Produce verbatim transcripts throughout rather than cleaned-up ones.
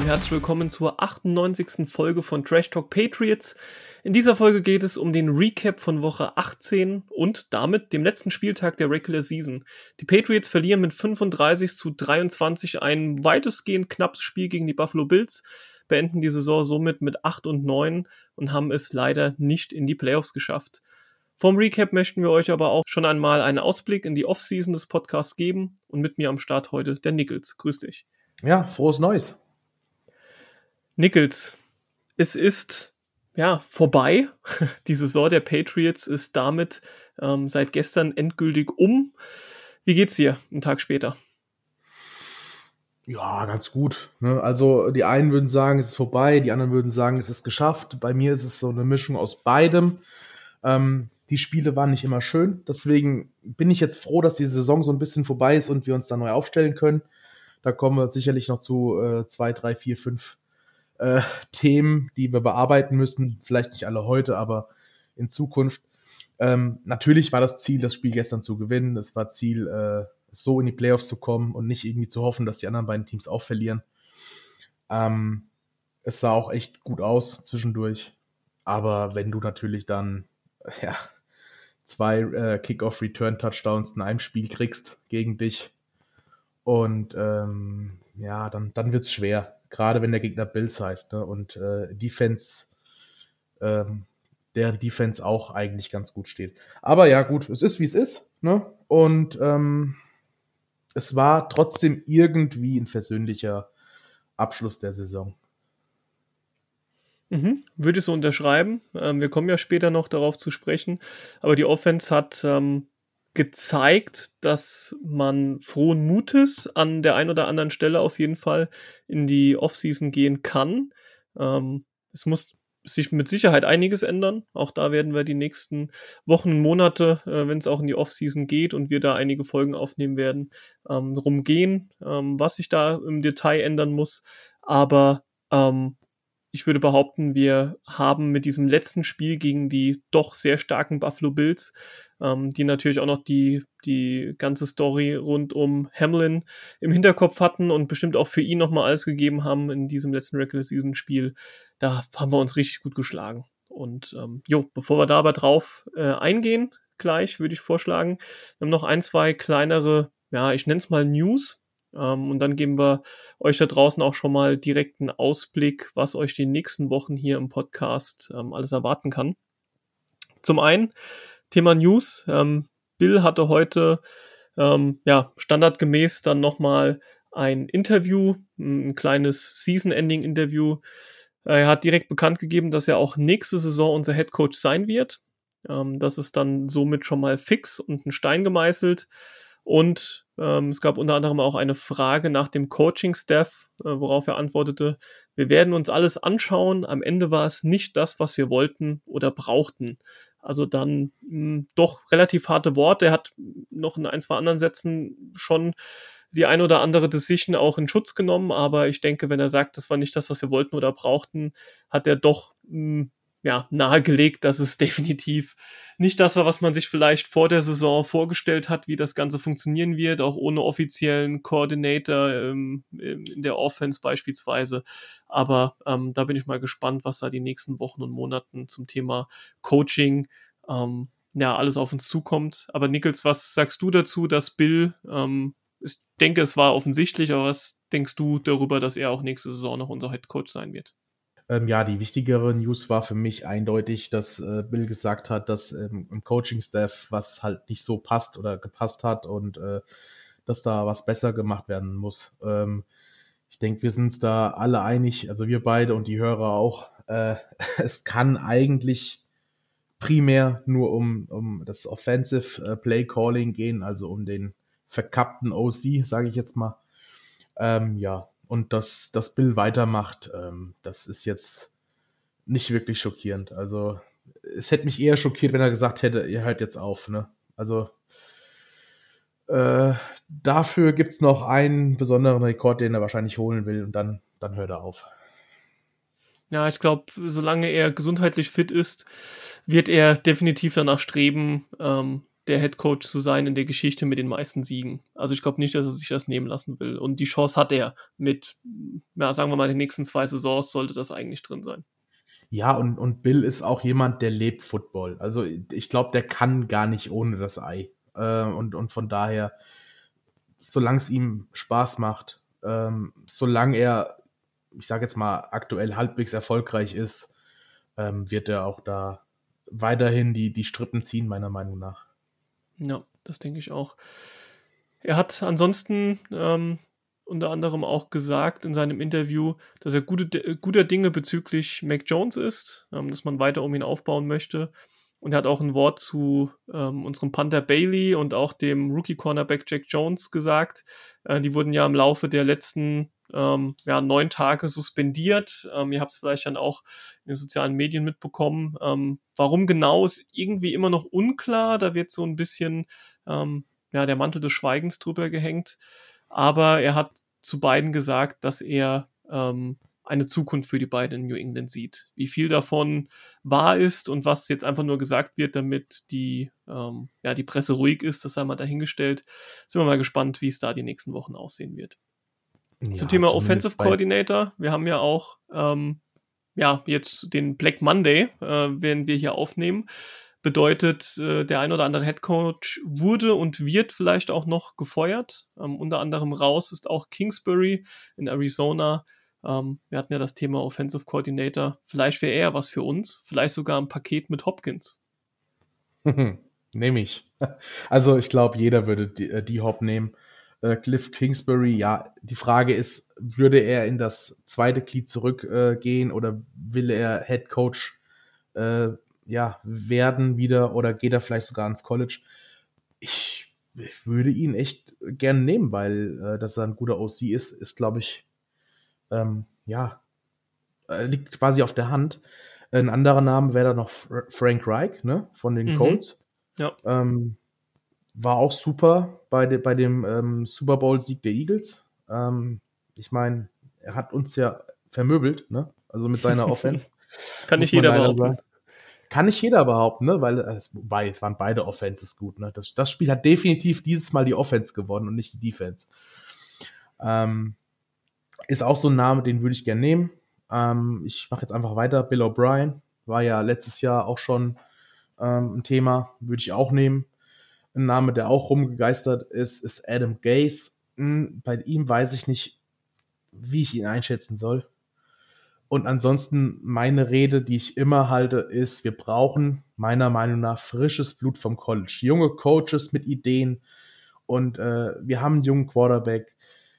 herzlich willkommen zur achtundneunzigsten Folge von Trash Talk Patriots. In dieser Folge geht es um den Recap von Woche achtzehn und damit dem letzten Spieltag der Regular Season. Die Patriots verlieren mit fünfunddreißig zu dreiundzwanzig ein weitestgehend knappes Spiel gegen die Buffalo Bills, beenden die Saison somit mit acht und neun und haben es leider nicht in die Playoffs geschafft. Vorm Recap möchten wir euch aber auch schon einmal einen Ausblick in die Offseason des Podcasts geben und mit mir am Start heute der Nickels. Grüß dich. Ja, frohes Neues. Nickels, es ist ja vorbei. Die Saison der Patriots ist damit ähm, seit gestern endgültig um. Wie geht's dir einen Tag später? Ja, ganz gut. Ne? Also die einen würden sagen, es ist vorbei, die anderen würden sagen, es ist geschafft. Bei mir ist es so eine Mischung aus beidem. Ähm, die Spiele waren nicht immer schön. Deswegen bin ich jetzt froh, dass die Saison so ein bisschen vorbei ist und wir uns da neu aufstellen können. Da kommen wir sicherlich noch zu äh, zwei, drei, vier, fünf äh, Themen, die wir bearbeiten müssen. Vielleicht nicht alle heute, aber in Zukunft. Ähm, natürlich war das Ziel, das Spiel gestern zu gewinnen. Es war Ziel, äh, so in die Playoffs zu kommen und nicht irgendwie zu hoffen, dass die anderen beiden Teams auch verlieren. Ähm, es sah auch echt gut aus zwischendurch. Aber wenn du natürlich dann ja, zwei äh, Kickoff-Return-Touchdowns in einem Spiel kriegst gegen dich und ähm, ja, dann, dann wird es schwer. Gerade wenn der Gegner Bills heißt, ne? Und äh, Defense, ähm, deren Defense auch eigentlich ganz gut steht. Aber ja, gut, es ist, wie es ist, ne? Und ähm, es war trotzdem irgendwie ein versöhnlicher Abschluss der Saison. Mhm, würde ich so unterschreiben. Ähm, wir kommen ja später noch darauf zu sprechen. Aber die Offense hat ähm, gezeigt, dass man frohen Mutes an der einen oder anderen Stelle auf jeden Fall in die Offseason gehen kann. Ähm, es muss sich mit Sicherheit einiges ändern. Auch da werden wir die nächsten Wochen und Monate, äh, wenn es auch in die Offseason geht und wir da einige Folgen aufnehmen werden, ähm, drum gehen, ähm, was sich da im Detail ändern muss. Aber ähm, ich würde behaupten, wir haben mit diesem letzten Spiel gegen die doch sehr starken Buffalo Bills, ähm, die natürlich auch noch die, die ganze Story rund um Hamlin im Hinterkopf hatten und bestimmt auch für ihn nochmal alles gegeben haben in diesem letzten Regular Season Spiel, da haben wir uns richtig gut geschlagen. Und ähm, jo, bevor wir da aber drauf äh, eingehen, gleich würde ich vorschlagen, wir haben noch ein, zwei kleinere, ja, ich nenne es mal News. Um, und dann geben wir euch da draußen auch schon mal direkt einen Ausblick, was euch die nächsten Wochen hier im Podcast ähm, alles erwarten kann. Zum einen Thema News. Ähm, Bill hatte heute ähm, ja, standardgemäß dann nochmal ein Interview, ein kleines Season-Ending-Interview. Er hat direkt bekannt gegeben, dass er auch nächste Saison unser Headcoach sein wird. Ähm, das ist dann somit schon mal fix und ein Stein gemeißelt. Und ähm, es gab unter anderem auch eine Frage nach dem Coaching-Staff, äh, worauf er antwortete, wir werden uns alles anschauen, am Ende war es nicht das, was wir wollten oder brauchten. Also dann mh, doch relativ harte Worte. Er hat noch in ein, zwei anderen Sätzen schon die ein oder andere Decision auch in Schutz genommen, aber ich denke, wenn er sagt, das war nicht das, was wir wollten oder brauchten, hat er doch mh, ja, nahegelegt, dass es definitiv nicht das war, was man sich vielleicht vor der Saison vorgestellt hat, wie das Ganze funktionieren wird, auch ohne offiziellen Coordinator ähm, in der Offense beispielsweise. Aber ähm, da bin ich mal gespannt, was da die nächsten Wochen und Monaten zum Thema Coaching ähm, ja, alles auf uns zukommt. Aber Nickels, was sagst du dazu, dass Bill, ähm, ich denke, es war offensichtlich, aber was denkst du darüber, dass er auch nächste Saison noch unser Head Coach sein wird? Ähm, ja, die wichtigere News war für mich eindeutig, dass äh, Bill gesagt hat, dass ähm, im Coaching-Staff was halt nicht so passt oder gepasst hat und äh, dass da was besser gemacht werden muss. Ähm, ich denke, wir sind uns da alle einig, also wir beide und die Hörer auch. Äh, es kann eigentlich primär nur um, um das Offensive äh, Play Calling gehen, also um den verkappten O C, sage ich jetzt mal. Ähm, ja, und dass das Bill weitermacht, ähm, das ist jetzt nicht wirklich schockierend. Also es hätte mich eher schockiert, wenn er gesagt hätte, ihr hört jetzt auf. Ne? Also äh, dafür gibt es noch einen besonderen Rekord, den er wahrscheinlich holen will und dann, dann hört er auf. Ja, ich glaube, solange er gesundheitlich fit ist, wird er definitiv danach streben, ähm, der Headcoach zu sein in der Geschichte mit den meisten Siegen. Also ich glaube nicht, dass er sich das nehmen lassen will. Und die Chance hat er mit, ja, sagen wir mal, den nächsten zwei Saisons sollte das eigentlich drin sein. Ja, und, und Bill ist auch jemand, der lebt Football. Also ich glaube, der kann gar nicht ohne das Ei. Äh, und, und von daher, solange es ihm Spaß macht, ähm, solange er, ich sage jetzt mal, aktuell halbwegs erfolgreich ist, ähm, wird er auch da weiterhin die, die Strippen ziehen, meiner Meinung nach. Ja, das denke ich auch. Er hat ansonsten ähm, unter anderem auch gesagt in seinem Interview, dass er gute, guter Dinge bezüglich Mac Jones ist, ähm, dass man weiter um ihn aufbauen möchte. Und er hat auch ein Wort zu ähm, unserem Panther Bailey und auch dem Rookie-Cornerback Jack Jones gesagt. Äh, die wurden ja im Laufe der letzten ähm, ja, neun Tage suspendiert. Ähm, ihr habt es vielleicht dann auch in den sozialen Medien mitbekommen. Ähm, warum genau, ist irgendwie immer noch unklar. Da wird so ein bisschen ähm, ja, der Mantel des Schweigens drüber gehängt. Aber er hat zu beiden gesagt, dass er ähm, eine Zukunft für die beiden in New England sieht. Wie viel davon wahr ist und was jetzt einfach nur gesagt wird, damit die, ähm, ja, die Presse ruhig ist, das sei mal dahingestellt. Sind wir mal gespannt, wie es da die nächsten Wochen aussehen wird. Ja, Zum Thema Offensive Coordinator, wir haben ja auch ähm, ja, jetzt den Black Monday, äh, wenn wir hier aufnehmen. Bedeutet, äh, der ein oder andere Headcoach wurde und wird vielleicht auch noch gefeuert. Ähm, unter anderem raus ist auch Kingsbury in Arizona. Ähm, wir hatten ja das Thema Offensive Coordinator. Vielleicht wäre er was für uns. Vielleicht sogar ein Paket mit Hopkins. Nehme ich. Also ich glaube, jeder würde die, äh, die Hop nehmen. Äh, Cliff Kingsbury, ja, die Frage ist, würde er in das zweite Glied zurückgehen äh, oder will er Head Coach äh, ja, werden wieder oder geht er vielleicht sogar ans College? Ich, ich würde ihn echt gerne nehmen, weil äh, dass er ein guter O C ist, ist, glaube ich, ähm, ja, äh, liegt quasi auf der Hand. Ein anderer Name wäre da noch Fra- Frank Reich, ne, von den Mhm. Colts. Ja. Ähm, war auch super bei, de, bei dem ähm, Super Bowl-Sieg der Eagles. Ähm, ich meine, er hat uns ja vermöbelt, ne? Also mit seiner Offense. Kann muss nicht man jeder leider behaupten. sagen. Kann nicht jeder behaupten, ne? Weil äh, es, wobei, es waren beide Offenses gut, ne? Das, das Spiel hat definitiv dieses Mal die Offense gewonnen und nicht die Defense. Ähm, ist auch so ein Name, den würde ich gerne nehmen. Ähm, ich mache jetzt einfach weiter. Bill O'Brien war ja letztes Jahr auch schon ähm, ein Thema, würde ich auch nehmen. Ein Name, der auch rumgegeistert ist, ist Adam Gase. Hm, bei ihm weiß ich nicht, wie ich ihn einschätzen soll. Und ansonsten meine Rede, die ich immer halte, ist, wir brauchen meiner Meinung nach frisches Blut vom College. Junge Coaches mit Ideen und äh, wir haben einen jungen Quarterback.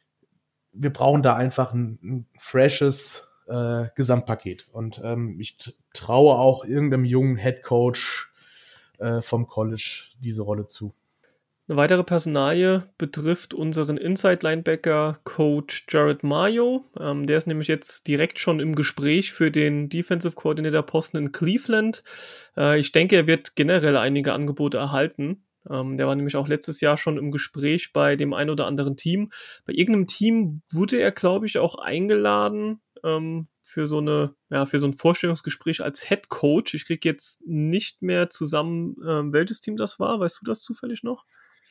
Wir brauchen da einfach ein, ein freshes äh, Gesamtpaket. Und ähm, ich t- traue auch irgendeinem jungen Headcoach äh, vom College diese Rolle zu. Eine weitere Personalie betrifft unseren Inside-Linebacker Coach Jared Mayo. Ähm, der ist nämlich jetzt direkt schon im Gespräch für den Defensive Coordinator Posten in Cleveland. Äh, ich denke, er wird generell einige Angebote erhalten. Ähm, der war nämlich auch letztes Jahr schon im Gespräch bei dem ein oder anderen Team. Bei irgendeinem Team wurde er, glaube ich, auch eingeladen ähm, für so eine, ja, für so ein Vorstellungsgespräch als Head Coach. Ich kriege jetzt nicht mehr zusammen, ähm, welches Team das war. Weißt du das zufällig noch?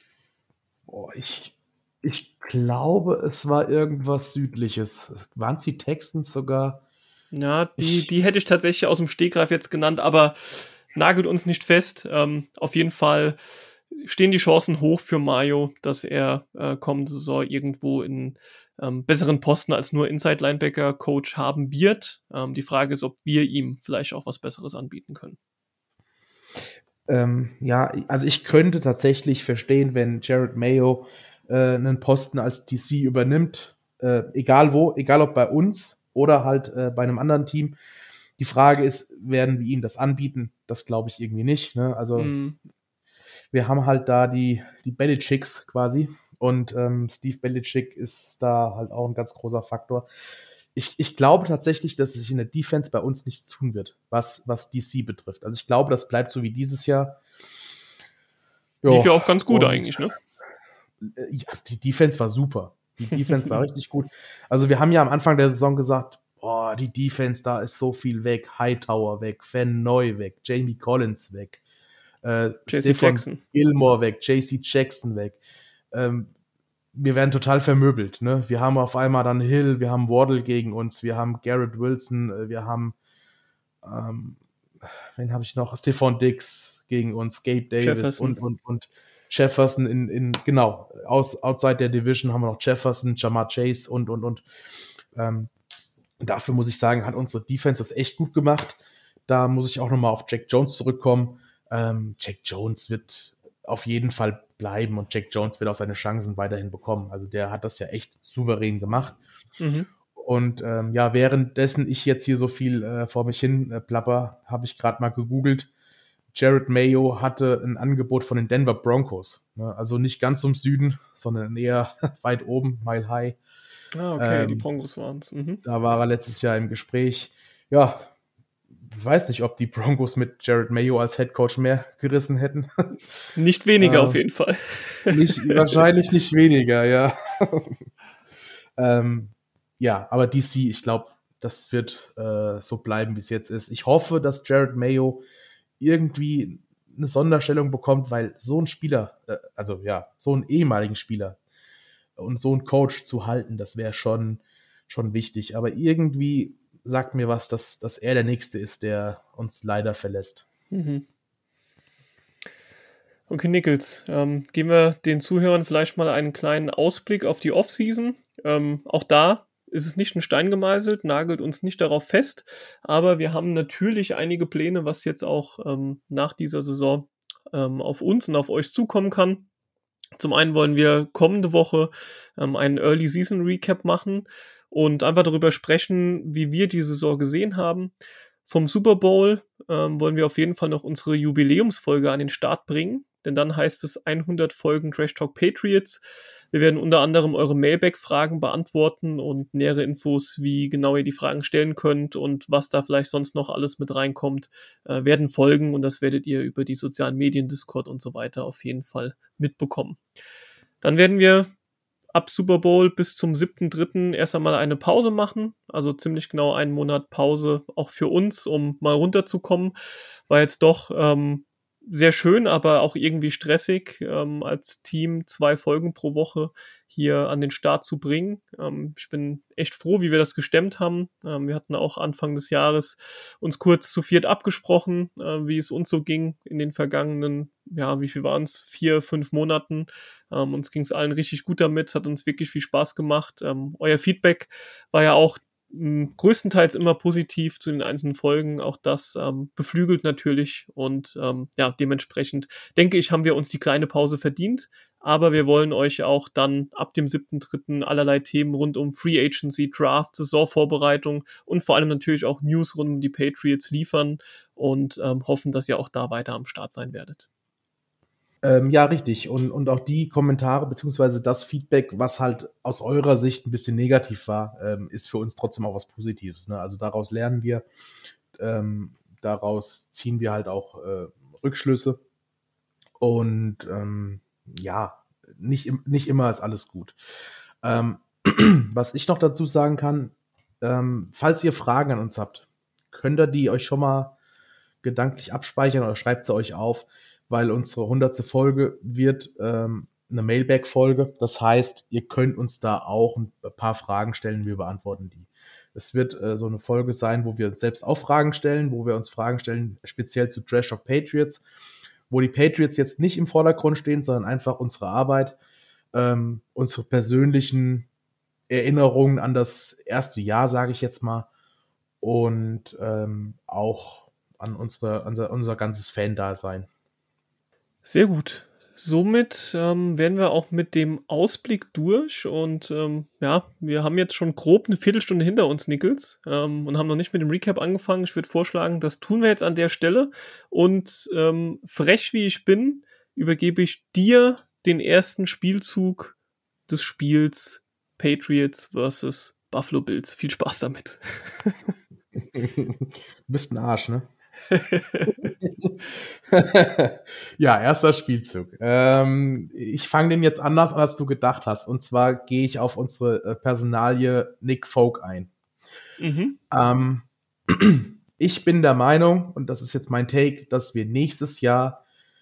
Oh, ich, ich glaube, es war irgendwas Südliches. Waren es die Texans sogar? Ja, die, Ich, die hätte ich tatsächlich aus dem Stegreif jetzt genannt, aber nagelt uns nicht fest. Ähm, auf jeden Fall stehen die Chancen hoch für Mayo, dass er äh, kommende Saison irgendwo in ähm, besseren Posten als nur Inside-Linebacker-Coach haben wird. Ähm, die Frage ist, ob wir ihm vielleicht auch was Besseres anbieten können. ähm, ja, also ich könnte tatsächlich verstehen, wenn Jared Mayo äh, einen Posten als D C übernimmt, äh, egal wo, egal ob bei uns oder halt äh, bei einem anderen Team. Die Frage ist, werden wir ihm das anbieten? Das glaube ich irgendwie nicht. Ne? Also Mm. wir haben halt da die, die Belichicks quasi und ähm, Steve Belichick ist da halt auch ein ganz großer Faktor. Ich, ich glaube tatsächlich, dass sich in der Defense bei uns nichts tun wird, was, was D C betrifft. Also ich glaube, das bleibt so wie dieses Jahr. Lief ja Jo, auch ganz gut und, eigentlich, ne? äh, ja, die Defense war super. Die Defense war richtig gut. Also wir haben ja am Anfang der Saison gesagt, boah, die Defense, da ist so viel weg. Hightower weg, Van Noy weg, Jamie Collins weg. äh, J C Stephon Jackson. Gilmore weg, J C Jackson weg. Ähm, wir werden total vermöbelt. Ne? Wir haben auf einmal dann Hill, wir haben Waddle gegen uns, wir haben Garrett Wilson, wir haben ähm, wen habe ich noch? Stephon Diggs gegen uns, Gabe Davis Jefferson. und, und, und Jefferson in, in genau, aus, outside der Division haben wir noch Jefferson, Jamar Chase und, und, und. Ähm, dafür muss ich sagen, hat unsere Defense das echt gut gemacht. Da muss ich auch nochmal auf Jack Jones zurückkommen. Ähm, Jack Jones wird auf jeden Fall bleiben und Jack Jones wird auch seine Chancen weiterhin bekommen. Also der hat das ja echt souverän gemacht. Mhm. Und ähm, ja, währenddessen ich jetzt hier so viel äh, vor mich hin äh, plapper, habe ich gerade mal gegoogelt. Jared Mayo hatte ein Angebot von den Denver Broncos. Ne? Also nicht ganz im Süden, sondern eher weit oben, Mile High. Ah, okay, ähm, die Broncos waren es. Mhm. Da war er letztes Jahr im Gespräch. Ja, ich weiß nicht, ob die Broncos mit Jared Mayo als Headcoach mehr gerissen hätten. Nicht weniger äh, auf jeden Fall. Nicht, wahrscheinlich nicht weniger, ja. ähm, ja, aber D C, ich glaube, das wird äh, so bleiben, wie es jetzt ist. Ich hoffe, dass Jared Mayo irgendwie eine Sonderstellung bekommt, weil so ein Spieler, äh, also ja, so einen ehemaligen Spieler und so einen Coach zu halten, das wäre schon, schon wichtig. Aber irgendwie sagt mir was, dass, dass er der Nächste ist, der uns leider verlässt. Mhm. Okay, Nichols, ähm, geben wir den Zuhörern vielleicht mal einen kleinen Ausblick auf die Offseason. Ähm, auch da ist es nicht in Stein gemeißelt, nagelt uns nicht darauf fest, aber wir haben natürlich einige Pläne, was jetzt auch ähm, nach dieser Saison ähm, auf uns und auf euch zukommen kann. Zum einen wollen wir kommende Woche ähm, einen Early Season Recap machen und einfach darüber sprechen, wie wir die Saison gesehen haben. Vom Super Bowl ähm, wollen wir auf jeden Fall noch unsere Jubiläumsfolge an den Start bringen, denn dann heißt es hundert Folgen Trash Talk Patriots. Wir werden unter anderem eure Mailback-Fragen beantworten und nähere Infos, wie genau ihr die Fragen stellen könnt und was da vielleicht sonst noch alles mit reinkommt, äh, werden folgen und das werdet ihr über die sozialen Medien, Discord und so weiter auf jeden Fall mitbekommen. Dann werden wir ab Super Bowl bis zum siebten dritten erst einmal eine Pause machen, also ziemlich genau einen Monat Pause auch für uns, um mal runterzukommen. War jetzt doch ähm, sehr schön, aber auch irgendwie stressig, ähm, als Team zwei Folgen pro Woche hier an den Start zu bringen. Ähm, ich bin echt froh, wie wir das gestemmt haben. Ähm, wir hatten auch Anfang des Jahres uns kurz zu viert abgesprochen, äh, wie es uns so ging in den vergangenen, ja, wie viel waren es? Vier, fünf Monaten. Ähm, uns ging es allen richtig gut damit, hat uns wirklich viel Spaß gemacht. Ähm, euer Feedback war ja auch mh, größtenteils immer positiv zu den einzelnen Folgen. Auch das ähm, beflügelt natürlich und ähm, ja, dementsprechend denke ich, haben wir uns die kleine Pause verdient. Aber wir wollen euch auch dann ab dem siebten dritten allerlei Themen rund um Free Agency, Draft, Saisonvorbereitung und vor allem natürlich auch News rund um die Patriots liefern und ähm, hoffen, dass ihr auch da weiter am Start sein werdet. Ähm, ja, richtig. Und, und auch die Kommentare beziehungsweise das Feedback, was halt aus eurer Sicht ein bisschen negativ war, ähm, ist für uns trotzdem auch was Positives. Ne? Also daraus lernen wir, ähm, daraus ziehen wir halt auch äh, Rückschlüsse. Und ähm, ja, nicht, nicht immer ist alles gut. Ähm, was ich noch dazu sagen kann, ähm, falls ihr Fragen an uns habt, könnt ihr die euch schon mal gedanklich abspeichern oder schreibt sie euch auf, weil unsere hundertste Folge wird ähm, eine Mailback-Folge. Das heißt, ihr könnt uns da auch ein paar Fragen stellen, wir beantworten die. Es wird äh, so eine Folge sein, wo wir uns selbst auch Fragen stellen, wo wir uns Fragen stellen, speziell zu Trash Talk Patriots, wo die Patriots jetzt nicht im Vordergrund stehen, sondern einfach unsere Arbeit, ähm, unsere persönlichen Erinnerungen an das erste Jahr, sage ich jetzt mal, und ähm, auch an unsere, unser, unser ganzes Fan-Dasein. Sehr gut. Somit ähm, wären wir auch mit dem Ausblick durch und ähm, ja, wir haben jetzt schon grob eine Viertelstunde hinter uns, Nichols, ähm, und haben noch nicht mit dem Recap angefangen. Ich würde vorschlagen, das tun wir jetzt an der Stelle und ähm, frech wie ich bin, übergebe ich dir den ersten Spielzug des Spiels Patriots versus Buffalo Bills. Viel Spaß damit. Du bist ein Arsch, ne? Ja, erster Spielzug. Ähm, ich fange den jetzt anders an, als du gedacht hast. Und zwar gehe ich auf unsere äh, Personalie Nick Folk ein. Mhm. Ähm, ich bin der Meinung, und das ist jetzt mein Take, dass wir nächstes Jahr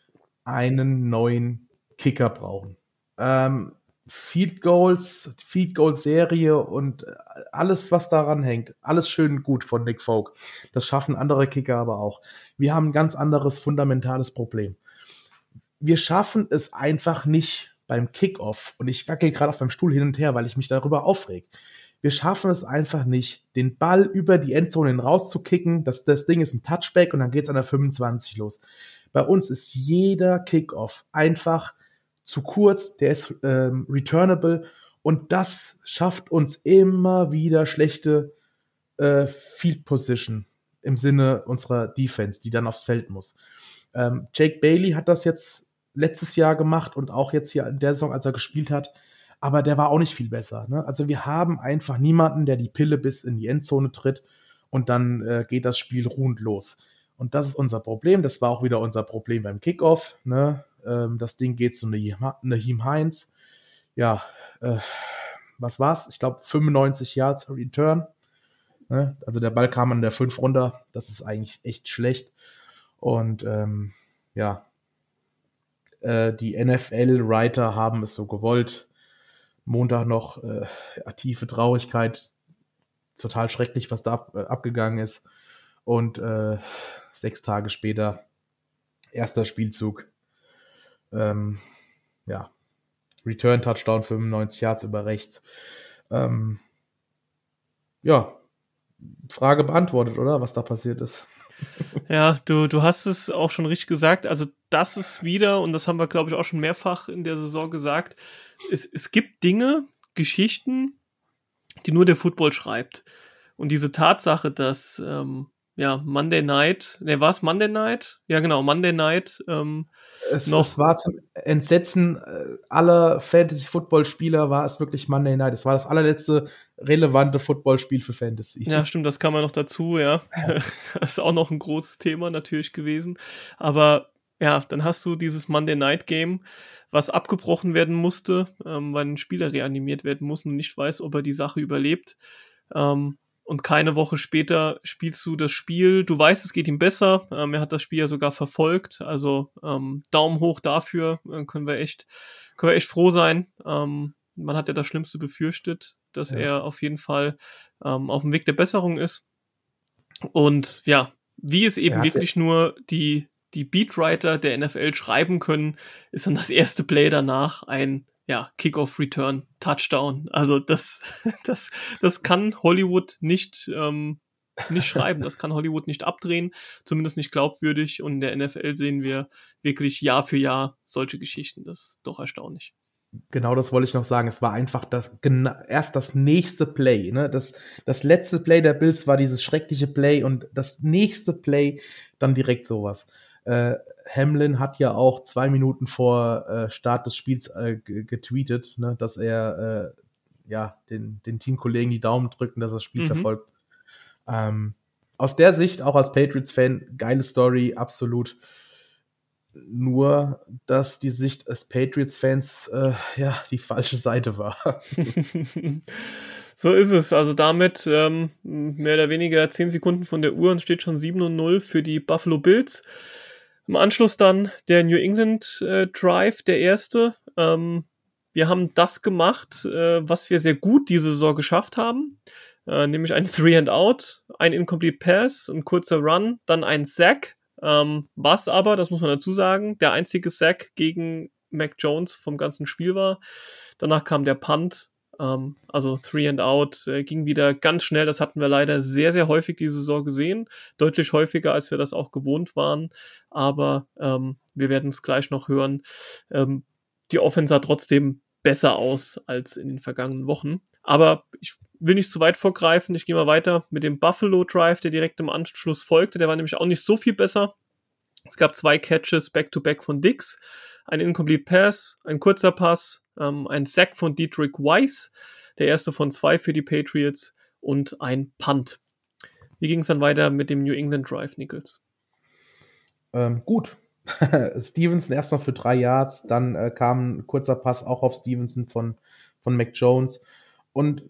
einen neuen Kicker brauchen. Ähm, Field Goals, Field Goal Serie und alles, was daran hängt, alles schön gut von Nick Folk. Das schaffen andere Kicker aber auch. Wir haben ein ganz anderes fundamentales Problem. Wir schaffen es einfach nicht beim Kickoff, und ich wackel gerade auf meinem Stuhl hin und her, weil ich mich darüber aufreg. Wir schaffen es einfach nicht, den Ball über die Endzone rauszukicken. Das, das Ding ist ein Touchback und dann geht's an der fünfundzwanzig los. Bei uns ist jeder Kickoff einfach zu kurz, der ist ähm, returnable, und das schafft uns immer wieder schlechte äh, Field Position im Sinne unserer Defense, die dann aufs Feld muss. Ähm, Jake Bailey hat das jetzt letztes Jahr gemacht und auch jetzt hier in der Saison, als er gespielt hat, aber der war auch nicht viel besser. Ne? Also wir haben einfach niemanden, der die Pille bis in die Endzone tritt, und dann äh, geht das Spiel ruhend los. Und das ist unser Problem. Das war auch wieder unser Problem beim Kickoff. Ne? Ähm, das Ding geht zu Nyheim Hines. Ja, äh, was war's? Ich glaube fünfundneunzig Yards Return. Ne? Also der Ball kam an der fünf runter. Das ist eigentlich echt schlecht. Und ähm, ja, äh, die N F L-Writer haben es so gewollt. Montag noch äh, tiefe Traurigkeit. Total schrecklich, was da ab, äh, abgegangen ist. Und äh, sechs Tage später, erster Spielzug, ähm, ja, Return-Touchdown, fünfundneunzig Yards über rechts. Ähm, ja, Frage beantwortet, oder? Was da passiert ist. Ja, du, du hast es auch schon richtig gesagt. Also das ist wieder, und das haben wir, glaube ich, auch schon mehrfach in der Saison gesagt, es, es gibt Dinge, Geschichten, die nur der Football schreibt. Und diese Tatsache, dass ähm, ja, Monday Night, ne, war es Monday Night? Ja, genau, Monday Night. Ähm, es, noch, es war zum Entsetzen aller Fantasy-Football-Spieler, war es wirklich Monday Night. Es war das allerletzte relevante Footballspiel für Fantasy. Ja, stimmt, das kam ja noch dazu, ja. Das ist auch noch ein großes Thema natürlich gewesen. Aber ja, dann hast du dieses Monday Night Game, was abgebrochen werden musste, ähm, weil ein Spieler reanimiert werden muss und nicht weiß, ob er die Sache überlebt. Ähm, und keine Woche später spielst du das Spiel. Du weißt, es geht ihm besser. Ähm, er hat das Spiel ja sogar verfolgt. Also ähm, Daumen hoch dafür. Äh, können wir echt, können wir echt froh sein. Ähm, man hat ja das Schlimmste befürchtet, dass ja. er auf jeden Fall ähm, auf dem Weg der Besserung ist. Und ja, wie es eben wirklich ja. nur die, die Beatwriter der N F L schreiben können, ist dann das erste Play danach ein ja, Kickoff-Return, Touchdown. Also das, das, das kann Hollywood nicht, ähm, nicht schreiben. Das kann Hollywood nicht abdrehen, zumindest nicht glaubwürdig. Und in der N F L sehen wir wirklich Jahr für Jahr solche Geschichten. Das ist doch erstaunlich. Genau, das wollte ich noch sagen. Es war einfach das gena- erst das nächste Play. Ne? Das, das letzte Play der Bills war dieses schreckliche Play, und das nächste Play dann direkt sowas. Äh, Hamlin hat ja auch zwei Minuten vor äh, Start des Spiels äh, g- getweetet, ne, dass er äh, ja den, den Teamkollegen die Daumen drückt und dass er das Spiel mhm. verfolgt. Ähm, aus der Sicht, auch als Patriots-Fan, geile Story, absolut. Nur, dass die Sicht des Patriots-Fans äh, ja die falsche Seite war. So ist es. Also damit ähm, mehr oder weniger zehn Sekunden von der Uhr und steht schon sieben und null für die Buffalo Bills. Im Anschluss dann der New England äh, Drive, der erste. Ähm, wir haben das gemacht, äh, was wir sehr gut diese Saison geschafft haben. Äh, nämlich ein Three and Out, ein Incomplete Pass, ein kurzer Run, dann ein Sack. Ähm, was aber, das muss man dazu sagen, der einzige Sack gegen Mac Jones vom ganzen Spiel war. Danach kam der Punt. Ähm, also Three and Out äh, ging wieder ganz schnell. Das hatten wir leider sehr, sehr häufig diese Saison gesehen. Deutlich häufiger, als wir das auch gewohnt waren. Aber ähm, wir werden es gleich noch hören. Ähm, die Offense sah trotzdem besser aus als in den vergangenen Wochen. Aber ich will nicht zu weit vorgreifen. Ich gehe mal weiter mit dem Buffalo Drive, der direkt im Anschluss folgte. Der war nämlich auch nicht so viel besser. Es gab zwei Catches back-to-back von Diggs, ein Incomplete Pass, ein kurzer Pass, ähm, ein Sack von Dietrich Weiss, der erste von zwei für die Patriots, und ein Punt. Wie ging es dann weiter mit dem New England Drive, Nichols? Ähm, gut. Stevenson erstmal für drei Yards, dann äh, kam ein kurzer Pass auch auf Stevenson von, von Mac Jones. Und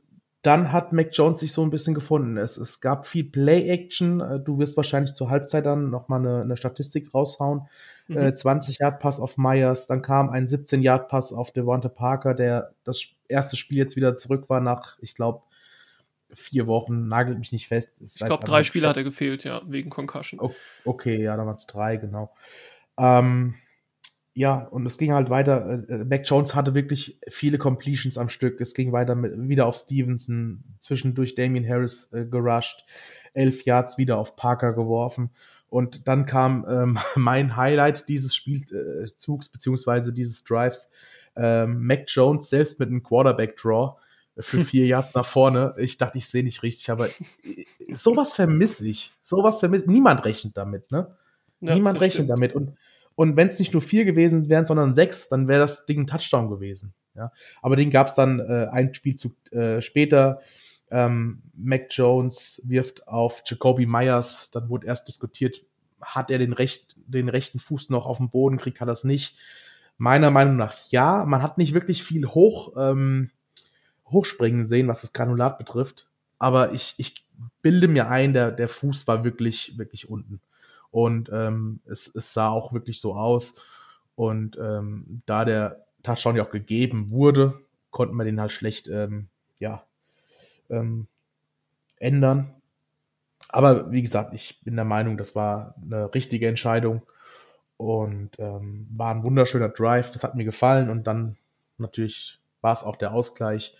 dann hat Mac Jones sich so ein bisschen gefunden. Es, es gab viel Play-Action. Du wirst wahrscheinlich zur Halbzeit dann nochmal eine, eine Statistik raushauen. Mhm. Äh, zwanzig-Yard-Pass auf Myers, dann kam ein siebzehn-Yard-Pass auf Devonta Parker, der das erste Spiel jetzt wieder zurück war nach, ich glaube, vier Wochen, nagelt mich nicht fest. Ich glaube, drei Spiele hat er gefehlt, ja, wegen Concussion. Okay, ja, da waren es drei, genau. Ähm, ja, und es ging halt weiter. Äh, Mac Jones hatte wirklich viele Completions am Stück. Es ging weiter mit, wieder auf Stevenson, zwischendurch Damian Harris äh, gerusht, elf Yards wieder auf Parker geworfen. Und dann kam ähm, mein Highlight dieses Spielzugs, beziehungsweise dieses Drives. Ähm, Mac Jones selbst mit einem Quarterback-Draw für vier Yards nach vorne. Ich dachte, ich sehe nicht richtig, aber sowas vermisse ich. Sowas vermisse ich. Niemand rechnet damit, ne? Ja, Niemand rechnet stimmt. damit. Und, und wenn es nicht nur vier gewesen wären, sondern sechs, dann wäre das Ding ein Touchdown gewesen. Ja? Aber den gab es dann äh, ein Spielzug äh, später. Ähm, Mac Jones wirft auf Jacoby Myers. Dann wurde erst diskutiert, hat er den, recht, den rechten Fuß noch auf dem Boden, kriegt er das nicht? Meiner Meinung nach ja. Man hat nicht wirklich viel hoch ähm, hochspringen sehen, was das Granulat betrifft. Aber ich, ich bilde mir ein, der, der Fuß war wirklich, wirklich unten. Und ähm, es, es sah auch wirklich so aus. Und ähm, da der Touchdown ja auch gegeben wurde, konnten wir den halt schlecht ähm, ja, ähm, ändern. Aber wie gesagt, ich bin der Meinung, das war eine richtige Entscheidung. Und ähm, war ein wunderschöner Drive. Das hat mir gefallen. Und dann natürlich war es auch der Ausgleich.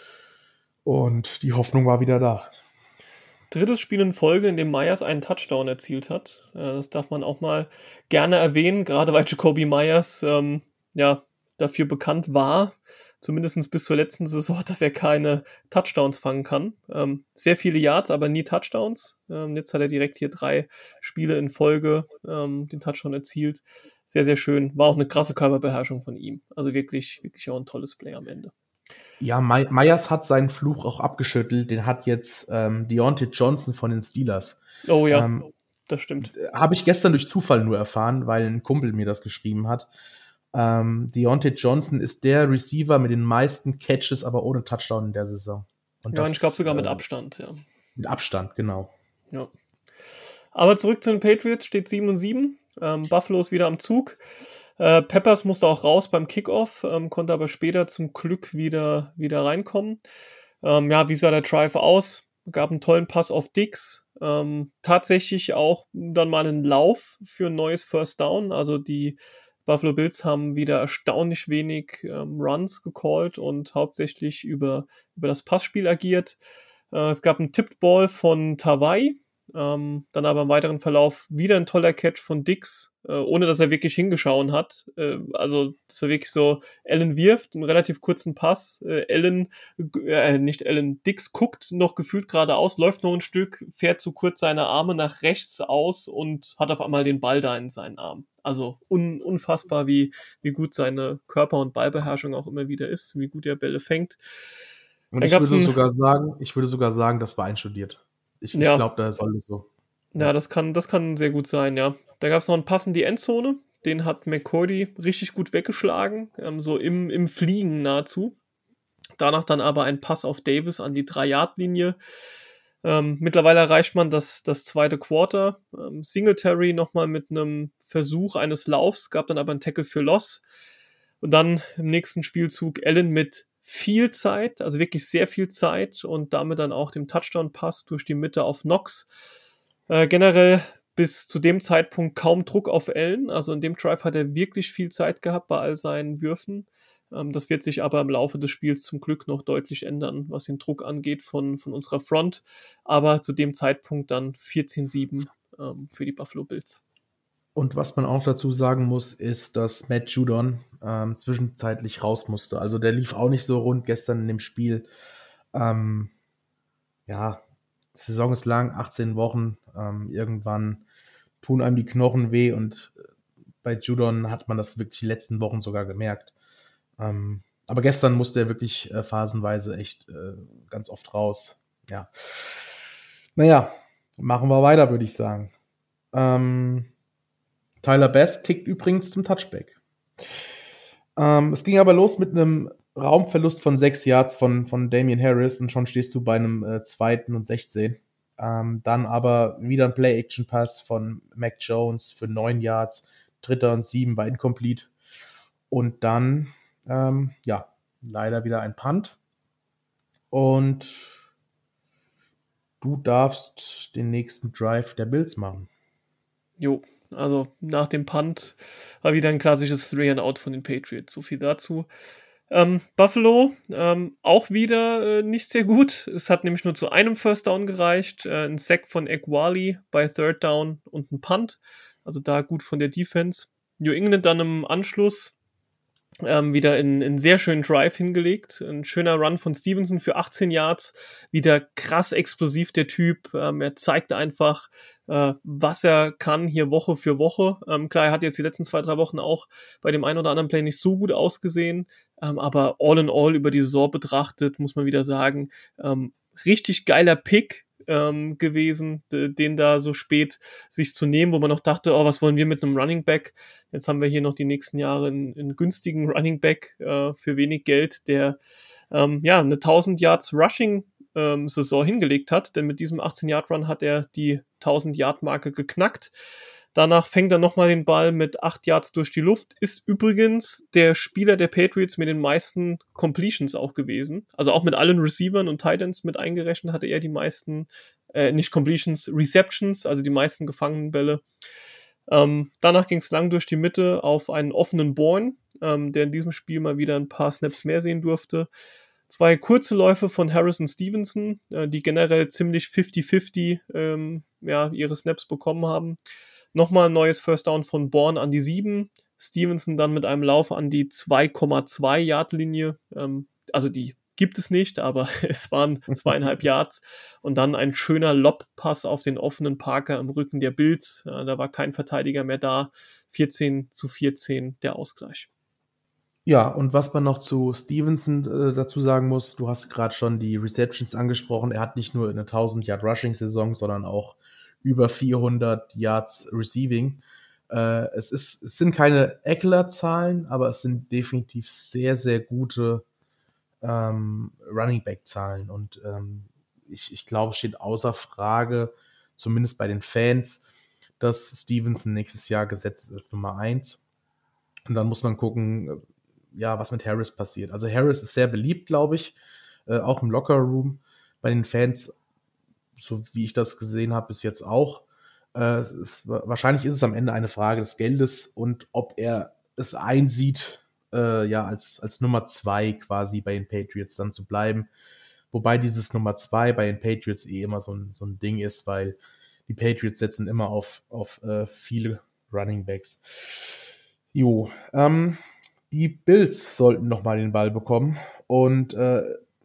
Und die Hoffnung war wieder da. Drittes Spiel in Folge, in dem Myers einen Touchdown erzielt hat. Das darf man auch mal gerne erwähnen, gerade weil Jacoby Myers ähm, ja, dafür bekannt war, zumindest bis zur letzten Saison, dass er keine Touchdowns fangen kann. Ähm, sehr viele Yards, aber nie Touchdowns. Ähm, jetzt hat er direkt hier drei Spiele in Folge ähm, den Touchdown erzielt. Sehr, sehr schön. War auch eine krasse Körperbeherrschung von ihm. Also wirklich, wirklich auch ein tolles Play am Ende. Ja, My- Myers hat seinen Fluch auch abgeschüttelt. Den hat jetzt ähm, Deontay Johnson von den Steelers. Oh ja, ähm, das stimmt. Habe ich gestern durch Zufall nur erfahren, weil ein Kumpel mir das geschrieben hat. Ähm, Deontay Johnson ist der Receiver mit den meisten Catches, aber ohne Touchdown in der Saison. Und ja, das, und ich glaube sogar mit äh, Abstand, ja. Mit Abstand, genau. Ja. Aber zurück zu den Patriots, steht sieben und sieben. Ähm, Buffalo ist wieder am Zug. Äh, Peppers musste auch raus beim Kickoff, ähm, konnte aber später zum Glück wieder, wieder reinkommen. Ähm, ja, wie sah der Drive aus? Gab einen tollen Pass auf Diggs. Ähm, tatsächlich auch dann mal einen Lauf für ein neues First Down. Also die Buffalo Bills haben wieder erstaunlich wenig ähm, Runs gecallt und hauptsächlich über, über das Passspiel agiert. Äh, es gab einen Tipped Ball von Tavai. Ähm, dann aber im weiteren Verlauf wieder ein toller Catch von Diggs, äh, ohne dass er wirklich hingeschaut hat. Äh, also das war wirklich so, Allen wirft einen relativ kurzen Pass, äh, Allen, äh, nicht Allen, Diggs guckt noch gefühlt geradeaus, läuft noch ein Stück, fährt zu kurz seine Arme nach rechts aus und hat auf einmal den Ball da in seinen Arm. Also un- unfassbar, wie, wie gut seine Körper- und Ballbeherrschung auch immer wieder ist, wie gut er Bälle fängt. Und ich würde sogar sagen, ich würde sogar sagen, das war einstudiert. Ich, ja. ich glaube, da soll es so. Ja, ja, das kann, das kann sehr gut sein, ja. Da gab es noch einen Pass in die Endzone, den hat McCourty richtig gut weggeschlagen, ähm, so im, im Fliegen nahezu. Danach dann aber ein Pass auf Davis an die drei-Yard-Linie. Ähm, mittlerweile erreicht man das, das zweite Quarter. Ähm, Singletary nochmal mit einem Versuch eines Laufs, gab dann aber einen Tackle für Loss. Und dann im nächsten Spielzug Allen mit viel Zeit, also wirklich sehr viel Zeit und damit dann auch dem Touchdown-Pass durch die Mitte auf Knox. Äh, generell bis zu dem Zeitpunkt kaum Druck auf Allen, also in dem Drive hat er wirklich viel Zeit gehabt bei all seinen Würfen. Ähm, das wird sich aber im Laufe des Spiels zum Glück noch deutlich ändern, was den Druck angeht von, von unserer Front. Aber zu dem Zeitpunkt dann vierzehn sieben ähm, für die Buffalo Bills. Und was man auch dazu sagen muss, ist, dass Matt Judon ähm, zwischenzeitlich raus musste. Also der lief auch nicht so rund gestern in dem Spiel. Ähm, ja, die Saison ist lang, achtzehn Wochen. Ähm, irgendwann tun einem die Knochen weh und bei Judon hat man das wirklich die letzten Wochen sogar gemerkt. Ähm, aber gestern musste er wirklich äh, phasenweise echt äh, ganz oft raus. Ja. Naja, machen wir weiter, würde ich sagen. Ähm, Tyler Bass kickt übrigens zum Touchback. Ähm, es ging aber los mit einem Raumverlust von sechs Yards von, von Damian Harris und schon stehst du bei einem äh, zweiten und sechzehn. Ähm, dann aber wieder ein Play-Action-Pass von Mac Jones für neun Yards, dritter und sieben bei Incomplete. Und dann, ähm, ja, leider wieder ein Punt. Und du darfst den nächsten Drive der Bills machen. Jo, also nach dem Punt war wieder ein klassisches Three-and-Out von den Patriots. So viel dazu. Ähm, Buffalo, ähm, auch wieder äh, nicht sehr gut. Es hat nämlich nur zu einem First Down gereicht. Äh, ein Sack von Ekwali bei Third Down und ein Punt. Also da gut von der Defense. New England dann im Anschluss ähm, wieder in einen sehr schönen Drive hingelegt. Ein schöner Run von Stevenson für achtzehn Yards. Wieder krass explosiv der Typ. Ähm, er zeigt einfach, äh, was er kann hier Woche für Woche. Ähm, klar, er hat jetzt die letzten zwei, drei Wochen auch bei dem einen oder anderen Play nicht so gut ausgesehen. Ähm, aber all in all über die Saison betrachtet, muss man wieder sagen, ähm, richtig geiler Pick ähm, gewesen, d- den da so spät sich zu nehmen, wo man noch dachte, oh, was wollen wir mit einem Running Back? Jetzt haben wir hier noch die nächsten Jahre einen, einen günstigen Running Back äh, für wenig Geld, der ähm, ja eine tausend Yards Rushing ähm, Saison hingelegt hat, denn mit diesem achtzehn Yard Run hat er die tausend Yard Marke geknackt. Danach fängt er nochmal den Ball mit acht Yards durch die Luft. Ist übrigens der Spieler der Patriots mit den meisten Completions auch gewesen. Also auch mit allen Receivern und Tight Ends mit eingerechnet hatte er die meisten, äh, nicht Completions, Receptions, also die meisten gefangenen Bälle. Ähm, danach ging es lang durch die Mitte auf einen offenen Bourne, ähm, der in diesem Spiel mal wieder ein paar Snaps mehr sehen durfte. Zwei kurze Läufe von Harrison Stevenson, äh, die generell ziemlich fifty fifty ähm, ja, ihre Snaps bekommen haben. Nochmal ein neues First Down von Bourne an die sieben. Stevenson dann mit einem Lauf an die zwei Komma zwei Yard Linie. Ähm, also die gibt es nicht, aber es waren zweieinhalb Yards. Und dann ein schöner Lob-Pass auf den offenen Parker im Rücken der Bills. Äh, da war kein Verteidiger mehr da. vierzehn zu vierzehn der Ausgleich. Ja, und was man noch zu Stevenson äh, dazu sagen muss, du hast gerade schon die Receptions angesprochen. Er hat nicht nur eine tausend Yard Rushing Saison, sondern auch über vierhundert Yards Receiving. Äh, es, ist, es sind keine Eckler-Zahlen, aber es sind definitiv sehr, sehr gute ähm, Running Back-Zahlen. Und ähm, ich, ich glaube, es steht außer Frage, zumindest bei den Fans, dass Stevenson nächstes Jahr gesetzt ist als Nummer eins. Und dann muss man gucken, ja, was mit Harris passiert. Also Harris ist sehr beliebt, glaube ich, äh, auch im Locker-Room bei den Fans, so wie ich das gesehen habe, bis jetzt auch. Äh, es ist, wahrscheinlich ist es am Ende eine Frage des Geldes und ob er es einsieht, äh, ja, als, als Nummer zwei quasi bei den Patriots dann zu bleiben. Wobei dieses Nummer zwei bei den Patriots eh immer so ein, so ein Ding ist, weil die Patriots setzen immer auf, auf äh, viele Running Backs. Jo, ähm, die Bills sollten nochmal den Ball bekommen und äh,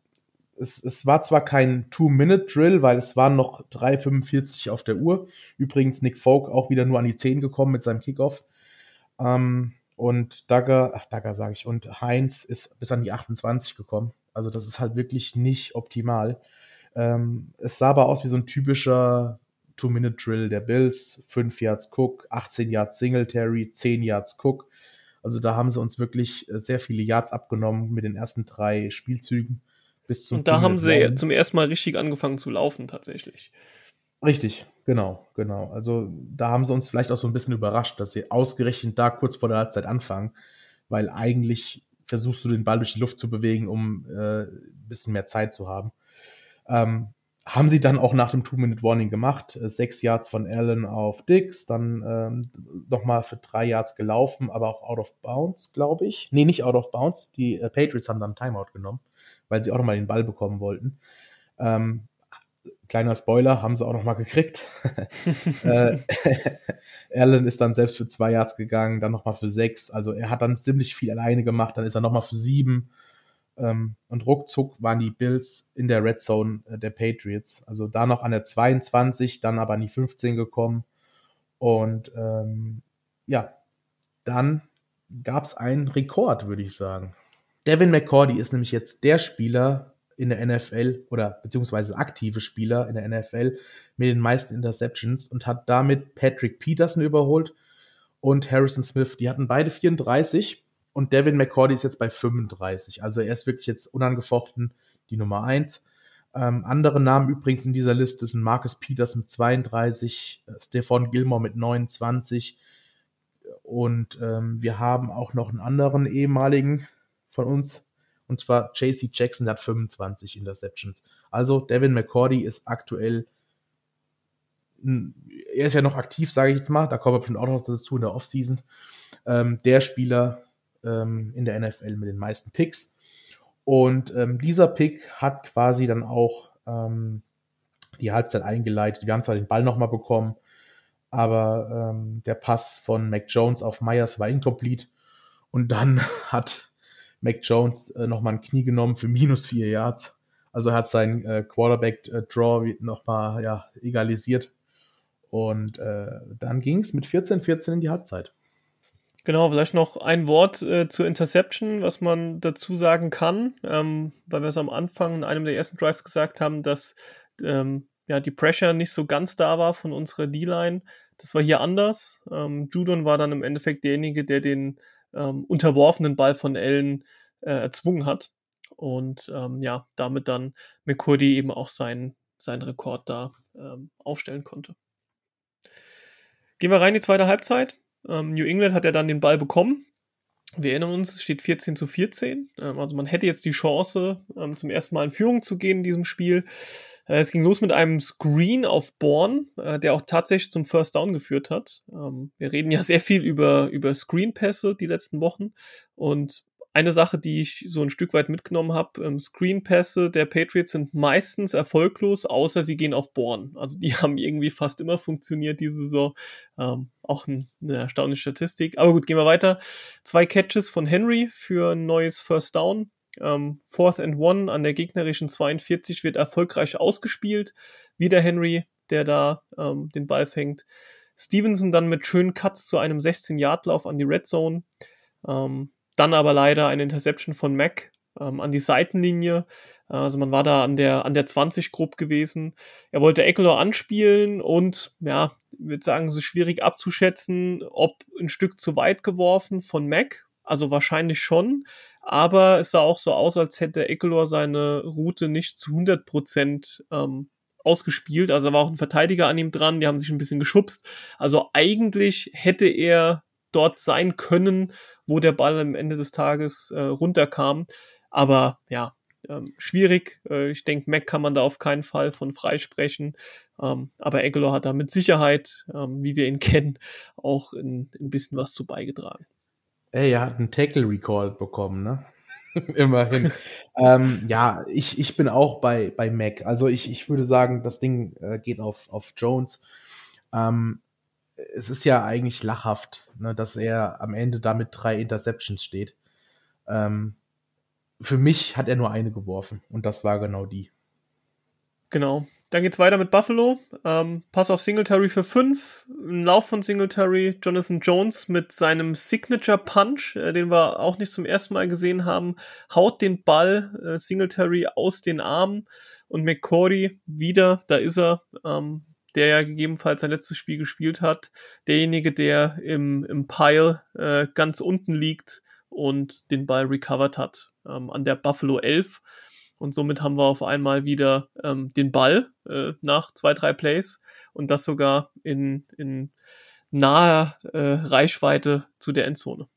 es, es war zwar kein Two-Minute-Drill, weil es waren noch drei fünfundvierzig auf der Uhr. Übrigens Nick Folk auch wieder nur an die zehn gekommen mit seinem Kickoff. Ähm, und Dagger, ach Dagger sage ich, und Heinz ist bis an die achtundzwanzig gekommen. Also das ist halt wirklich nicht optimal. Ähm, es sah aber aus wie so ein typischer Two-Minute-Drill der Bills. fünf Yards Cook, achtzehn Yards Singletary, zehn Yards Cook. Also da haben sie uns wirklich sehr viele Yards abgenommen mit den ersten drei Spielzügen bis zum Und da haben sie Two-Minute-Warning. zum ersten Mal richtig angefangen zu laufen, tatsächlich. Richtig, genau, genau. Also da haben sie uns vielleicht auch so ein bisschen überrascht, dass sie ausgerechnet da kurz vor der Halbzeit anfangen, weil eigentlich versuchst du den Ball durch die Luft zu bewegen, um äh, ein bisschen mehr Zeit zu haben. Ähm, haben sie dann auch nach dem Two-Minute-Warning gemacht. Äh, sechs Yards von Allen auf Diggs, dann ähm, nochmal für drei Yards gelaufen, aber auch out of bounds, glaube ich. Nee, nicht out of bounds. Die äh, Patriots haben dann Timeout genommen, weil sie auch nochmal den Ball bekommen wollten. Ähm, kleiner Spoiler, haben sie auch nochmal gekriegt. äh, Allen ist dann selbst für zwei Yards gegangen, dann nochmal für sechs. Also er hat dann ziemlich viel alleine gemacht, dann ist er nochmal für sieben. Ähm, und ruckzuck waren die Bills in der Red Zone äh, der Patriots. Also da noch an der zweiundzwanzig, dann aber an die fünfzehn gekommen. Und ähm, ja, dann gab es einen Rekord, würde ich sagen. Devin McCourty ist nämlich jetzt der Spieler in der N F L oder beziehungsweise aktive Spieler in der N F L mit den meisten Interceptions und hat damit Patrick Peterson überholt und Harrison Smith. Die hatten beide vierunddreißig Und Devin McCourty ist jetzt bei fünfunddreißig. Also er ist wirklich jetzt unangefochten die Nummer eins. Ähm, andere Namen übrigens in dieser Liste sind Marcus Peters mit zweiunddreißig, Stephon Gilmore mit neunundzwanzig und ähm, wir haben auch noch einen anderen ehemaligen von uns, und zwar J C Jackson, der hat fünfundzwanzig Interceptions. Also Devin McCourty ist aktuell, er ist ja noch aktiv, sage ich jetzt mal, da kommen wir bestimmt auch noch dazu in der Offseason, ähm, der Spieler ähm, in der N F L mit den meisten Picks. Und ähm, dieser Pick hat quasi dann auch ähm, die Halbzeit eingeleitet. Wir haben zwar den Ball nochmal bekommen, aber ähm, der Pass von Mac Jones auf Myers war incomplete. Und dann hat Mac Jones äh, nochmal ein Knie genommen für minus vier Yards. Also hat sein äh, Quarterback-Draw nochmal ja, egalisiert. Und äh, dann ging es mit vierzehn vierzehn in die Halbzeit. Genau, vielleicht noch ein Wort äh, zur Interception, was man dazu sagen kann, ähm, weil wir es am Anfang in einem der ersten Drives gesagt haben, dass ähm, ja, die Pressure nicht so ganz da war von unserer D-Line. Das war hier anders. Ähm, Judon war dann im Endeffekt derjenige, der den ähm, unterworfenen Ball von Allen äh, erzwungen hat. Und ähm, ja, damit dann McCourty eben auch seinen, seinen Rekord da ähm, aufstellen konnte. Gehen wir rein in die zweite Halbzeit. Ähm, New England hat ja dann den Ball bekommen. Wir erinnern uns, es steht vierzehn zu vierzehn. Ähm, also man hätte jetzt die Chance, ähm, zum ersten Mal in Führung zu gehen in diesem Spiel. Äh, es ging los mit einem Screen auf Bourne, äh, der auch tatsächlich zum First Down geführt hat. Ähm, wir reden ja sehr viel über, über Screen-Pässe die letzten Wochen. Und eine Sache, die ich so ein Stück weit mitgenommen habe, ähm, Screen-Pässe der Patriots sind meistens erfolglos, außer sie gehen auf Bourne. Also die haben irgendwie fast immer funktioniert diese Saison. Ähm, auch ein, eine erstaunliche Statistik. Aber gut, gehen wir weiter. Zwei Catches von Henry für ein neues First Down. Ähm, Fourth and One an der gegnerischen zweiundvierzig wird erfolgreich ausgespielt. Wieder Henry, der da ähm, den Ball fängt. Stevenson dann mit schönen Cuts zu einem sechzehn-Yard-Lauf an die Red Zone. Ähm, Dann aber leider eine Interception von Mac ähm, an die Seitenlinie. Also man war da an der, an der zwanzig grob gewesen. Er wollte Ekeler anspielen und ja, ich würde sagen, es ist schwierig abzuschätzen, ob ein Stück zu weit geworfen von Mac. Also wahrscheinlich schon. Aber es sah auch so aus, als hätte Ekeler seine Route nicht zu hundert Prozent ähm, ausgespielt. Also da war auch ein Verteidiger an ihm dran. Die haben sich ein bisschen geschubst. Also eigentlich hätte er dort sein können, wo der Ball am Ende des Tages äh, runterkam. Aber ja, ähm, schwierig. Äh, ich denke, Mac kann man da auf keinen Fall von freisprechen. Ähm, aber Ekeler hat da mit Sicherheit, ähm, wie wir ihn kennen, auch ein, ein bisschen was zu beigetragen. Ey, er hat einen Tackle-Recall bekommen, ne? Immerhin. ähm, ja, ich, ich bin auch bei, bei Mac. Also ich, ich würde sagen, das Ding äh, geht auf, auf Jones. Ähm, es ist ja eigentlich lachhaft, ne, dass er am Ende da mit drei Interceptions steht. Ähm, für mich hat er nur eine geworfen und das war genau die. Genau. Dann geht's weiter mit Buffalo. Ähm, Pass auf Singletary für fünf. Ein Lauf von Singletary. Jonathan Jones mit seinem Signature Punch, äh, den wir auch nicht zum ersten Mal gesehen haben, haut den Ball äh, Singletary aus den Armen und McCourty wieder, da ist er, ähm, der ja gegebenenfalls sein letztes Spiel gespielt hat. Derjenige, der im, im Pile äh, ganz unten liegt und den Ball recovered hat ähm, an der Buffalo elf. Und somit haben wir auf einmal wieder ähm, den Ball äh, nach zwei, drei Plays und das sogar in, in naher äh, Reichweite zu der Endzone.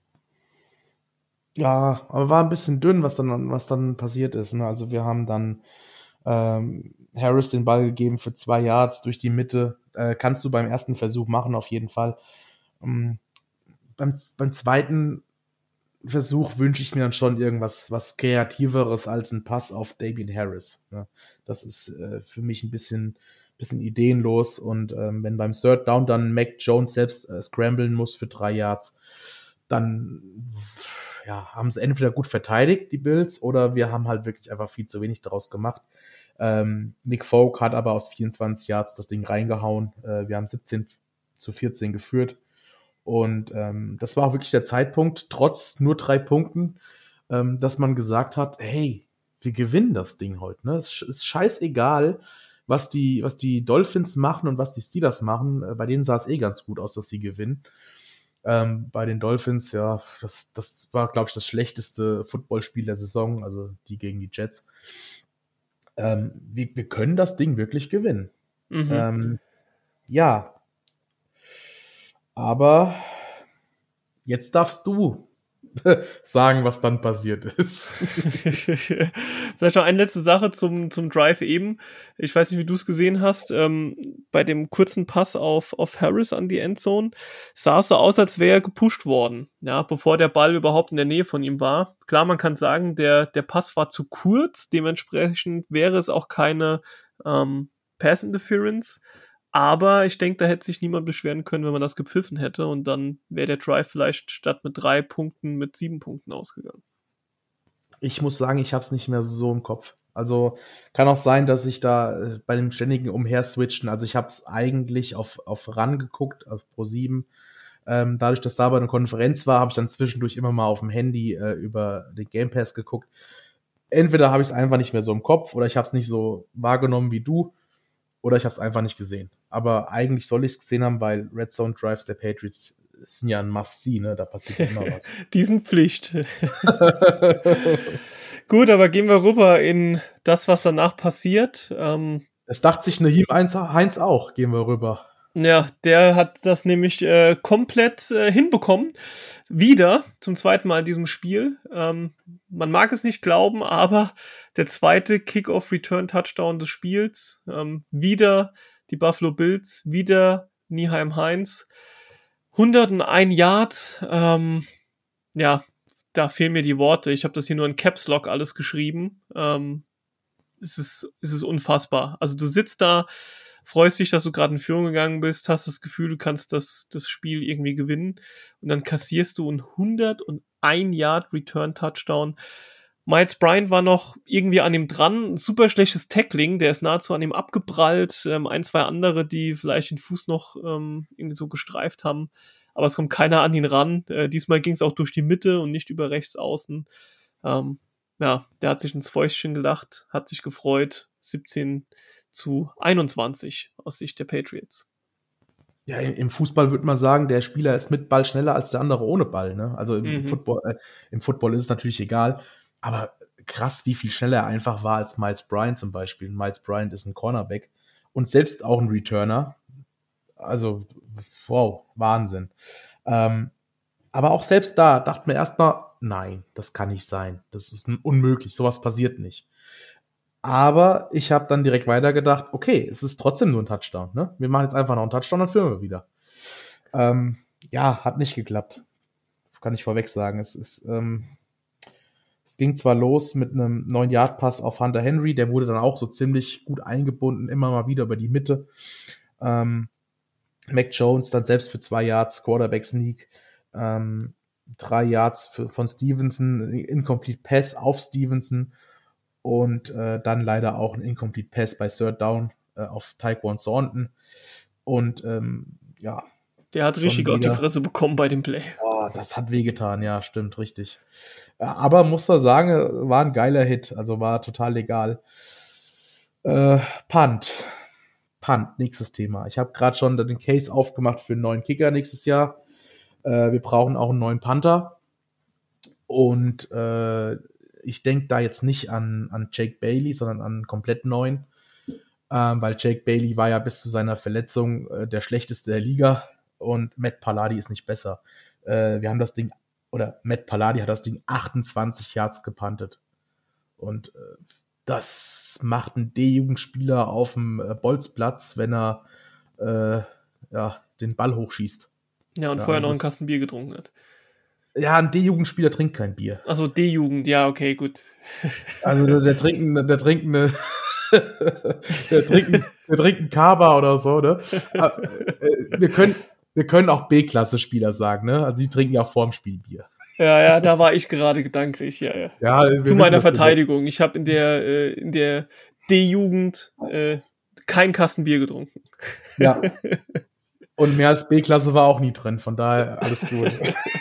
Ja, aber war ein bisschen dünn, was dann, was dann passiert ist. Ne? Also wir haben dann ähm, Harris den Ball gegeben für zwei Yards durch die Mitte. Äh, kannst du beim ersten Versuch machen, auf jeden Fall. Ähm, beim, beim zweiten Versuch wünsche ich mir dann schon irgendwas was Kreativeres als ein Pass auf Damien Harris. Ne? Das ist äh, für mich ein bisschen, bisschen ideenlos. Und ähm, wenn beim Third Down dann Mac Jones selbst äh, scramblen muss für drei Yards, dann ja, haben sie entweder gut verteidigt, die Bills, oder wir haben halt wirklich einfach viel zu wenig daraus gemacht. Ähm, Nick Folk hat aber aus vierundzwanzig Yards das Ding reingehauen. Äh, wir haben siebzehn zu vierzehn geführt. Und ähm, das war auch wirklich der Zeitpunkt, trotz nur drei Punkten, ähm, dass man gesagt hat, hey, wir gewinnen das Ding heute. Ne? Es ist scheißegal, was die, was die Dolphins machen und was die Steelers machen. Äh, bei denen sah es eh ganz gut aus, dass sie gewinnen. Ähm, bei den Dolphins, ja, das, das war, glaube ich, das schlechteste Footballspiel der Saison, also die gegen die Jets. Ähm, wir, wir können das Ding wirklich gewinnen. Mhm. Ähm, ja. Aber jetzt darfst du sagen, was dann passiert ist. Vielleicht noch eine letzte Sache zum, zum Drive eben. Ich weiß nicht, wie du es gesehen hast. Ähm, bei dem kurzen Pass auf, auf Harris an die Endzone sah es so aus, als wäre er gepusht worden, ja, bevor der Ball überhaupt in der Nähe von ihm war. Klar, man kann sagen, der, der Pass war zu kurz, dementsprechend wäre es auch keine ähm, Pass Interference. Aber ich denke, da hätte sich niemand beschweren können, wenn man das gepfiffen hätte. Und dann wäre der Drive vielleicht statt mit drei Punkten mit sieben Punkten ausgegangen. Ich muss sagen, ich habe es nicht mehr so im Kopf. Also kann auch sein, dass ich da äh, bei dem ständigen Umher-Switchen, also ich habe es eigentlich auf, auf RAN geguckt, auf Pro sieben. Ähm, dadurch, dass da aber eine Konferenz war, habe ich dann zwischendurch immer mal auf dem Handy äh, über den Game Pass geguckt. Entweder habe ich es einfach nicht mehr so im Kopf oder ich habe es nicht so wahrgenommen wie du. Oder ich habe es einfach nicht gesehen. Aber eigentlich soll ich es gesehen haben, weil Red Zone Drives der Patriots sind ja ein Must-See, ne? Da passiert ja immer was. Die sind Pflicht. Gut, aber gehen wir rüber in das, was danach passiert. Ähm, Das dachte sich Naheem Heinz auch. Gehen wir rüber. Ja, der hat das nämlich äh, komplett äh, hinbekommen. Wieder, zum zweiten Mal in diesem Spiel. Ähm, man mag es nicht glauben, aber der zweite Kick-Off-Return-Touchdown des Spiels. Ähm, wieder die Buffalo Bills, wieder Nyheim Hines. hunderteins Yard. Ähm, ja, da fehlen mir die Worte. Ich habe das hier nur in Caps Lock alles geschrieben. Ähm, es ist, es ist unfassbar. Also du sitzt da, freust dich, dass du gerade in Führung gegangen bist, hast das Gefühl, du kannst das, das Spiel irgendwie gewinnen und dann kassierst du einen hunderteins Yard Return Touchdown. Miles Bryant war noch irgendwie an ihm dran, ein super schlechtes Tackling, der ist nahezu an ihm abgeprallt, ähm, ein, zwei andere, die vielleicht den Fuß noch ähm, irgendwie so gestreift haben, aber es kommt keiner an ihn ran. Äh, diesmal ging es auch durch die Mitte und nicht über rechts außen. Ähm, ja, der hat sich ins Fäustchen gelacht, hat sich gefreut, siebzehn zu einundzwanzig aus Sicht der Patriots. Ja, im Fußball würde man sagen, der Spieler ist mit Ball schneller als der andere ohne Ball. Ne? Also im, Mhm. Football, äh, im Football ist es natürlich egal, aber krass, wie viel schneller er einfach war als Miles Bryant zum Beispiel. Miles Bryant ist ein Cornerback und selbst auch ein Returner. Also, wow, Wahnsinn. Ähm, aber auch selbst da dachte man erstmal, nein, das kann nicht sein. Das ist unmöglich, sowas passiert nicht. Aber ich habe dann direkt weitergedacht, okay, es ist trotzdem nur ein Touchdown. Ne? Wir machen jetzt einfach noch einen Touchdown, dann führen wir wieder. Ähm, ja, hat nicht geklappt. Kann ich vorweg sagen. Es ist, ähm, es ging zwar los mit einem neun Yard Pass auf Hunter Henry, der wurde dann auch so ziemlich gut eingebunden, immer mal wieder über die Mitte. Ähm, Mac Jones dann selbst für zwei Yards, Quarterback Sneak, ähm, drei Yards für, von Stevenson, Incomplete Pass auf Stevenson und äh, dann leider auch ein Incomplete Pass bei Third Down äh, auf Tyquan Thornton. Und ähm, ja. Der hat richtig auf die Fresse bekommen bei dem Play. Oh, das hat wehgetan, ja, stimmt, richtig. Aber muss man sagen, war ein geiler Hit, also war total legal. Äh, Punt. Punt, nächstes Thema. Ich habe gerade schon den Case aufgemacht für einen neuen Kicker nächstes Jahr. Äh, wir brauchen auch einen neuen Panther. Und äh, ich denke da jetzt nicht an, an Jake Bailey, sondern an einen komplett neuen. Ähm, weil Jake Bailey war ja bis zu seiner Verletzung äh, der schlechteste der Liga und Matt Palardi ist nicht besser. Äh, wir haben das Ding, oder Matt Palardi hat das Ding achtundzwanzig Yards gepuntet. Und äh, das macht ein D-Jugendspieler auf dem äh, Bolzplatz, wenn er äh, ja, den Ball hochschießt. Ja, und ja, vorher und noch einen das, Kasten Bier getrunken hat. Ja, ein D-Jugendspieler trinkt kein Bier. Also D-Jugend, ja, okay, gut. Also der, der trinkt, der trinkt eine der trinkt, der trinkt einen Kaba oder so, ne? Aber, äh, wir können, wir können auch B-Klasse-Spieler sagen, ne? Also die trinken ja vorm Spiel Bier. Ja, ja, da war ich gerade gedanklich, ja, ja. ja Zu meiner Verteidigung. Ich habe in der, äh, in der D-Jugend äh, kein Kasten Bier getrunken. Ja. Und mehr als B-Klasse war auch nie drin, von daher alles gut.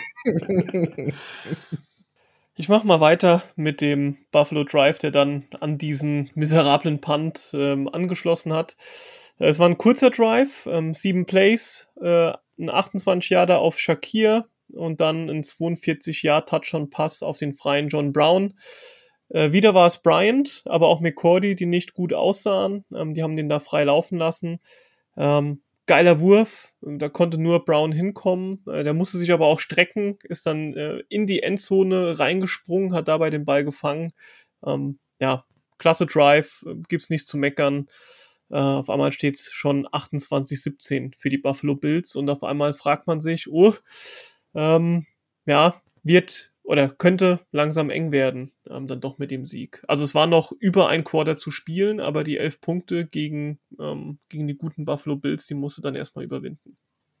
Ich mache mal weiter mit dem Buffalo Drive, der dann an diesen miserablen Punt ähm, angeschlossen hat. Es war ein kurzer Drive, ähm, sieben Plays, äh, ein achtundzwanzig-Yarder auf Shakir und dann ein zweiundvierzig-Yard-Touchdown-Pass auf den freien John Brown. Äh, wieder war es Bryant, aber auch McCourty, die nicht gut aussahen. Ähm, die haben den da frei laufen lassen. Ähm, geiler Wurf, da konnte nur Brown hinkommen. Äh, der musste sich aber auch strecken, ist dann äh, in die Endzone reingesprungen, hat dabei den Ball gefangen. Ähm, ja, klasse Drive, äh, gibt's nichts zu meckern. Uh, auf einmal steht es schon achtundzwanzig siebzehn für die Buffalo Bills und auf einmal fragt man sich, oh, ähm, ja, wird oder könnte langsam eng werden, ähm, dann doch mit dem Sieg. Also es war noch über ein Quarter zu spielen, aber die elf Punkte gegen, ähm, gegen die guten Buffalo Bills, die musste dann erstmal überwinden.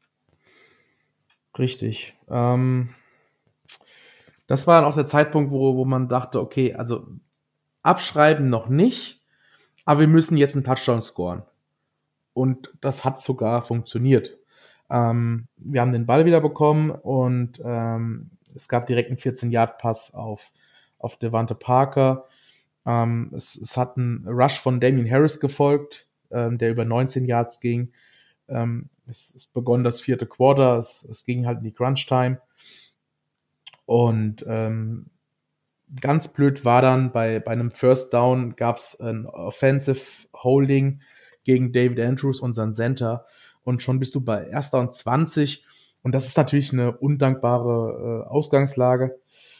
Richtig. Ähm, das war dann auch der Zeitpunkt, wo, wo man dachte, okay, also abschreiben noch nicht, aber wir müssen jetzt einen Touchdown scoren. Und das hat sogar funktioniert. Ähm, wir haben den Ball wieder bekommen und ähm, es gab direkt einen vierzehn-Yard-Pass auf, auf Devante Parker. Ähm, es, es hat ein Rush von Damien Harris gefolgt, ähm, der über neunzehn Yards ging. Ähm, es, es begann das vierte Quarter, es, es ging halt in die Crunch-Time. Und ähm, ganz blöd war dann, bei, bei einem First Down gab es ein Offensive Holding gegen David Andrews, unseren Center. Und schon bist du bei erster und zwanzig. Und das ist natürlich eine undankbare äh, Ausgangslage.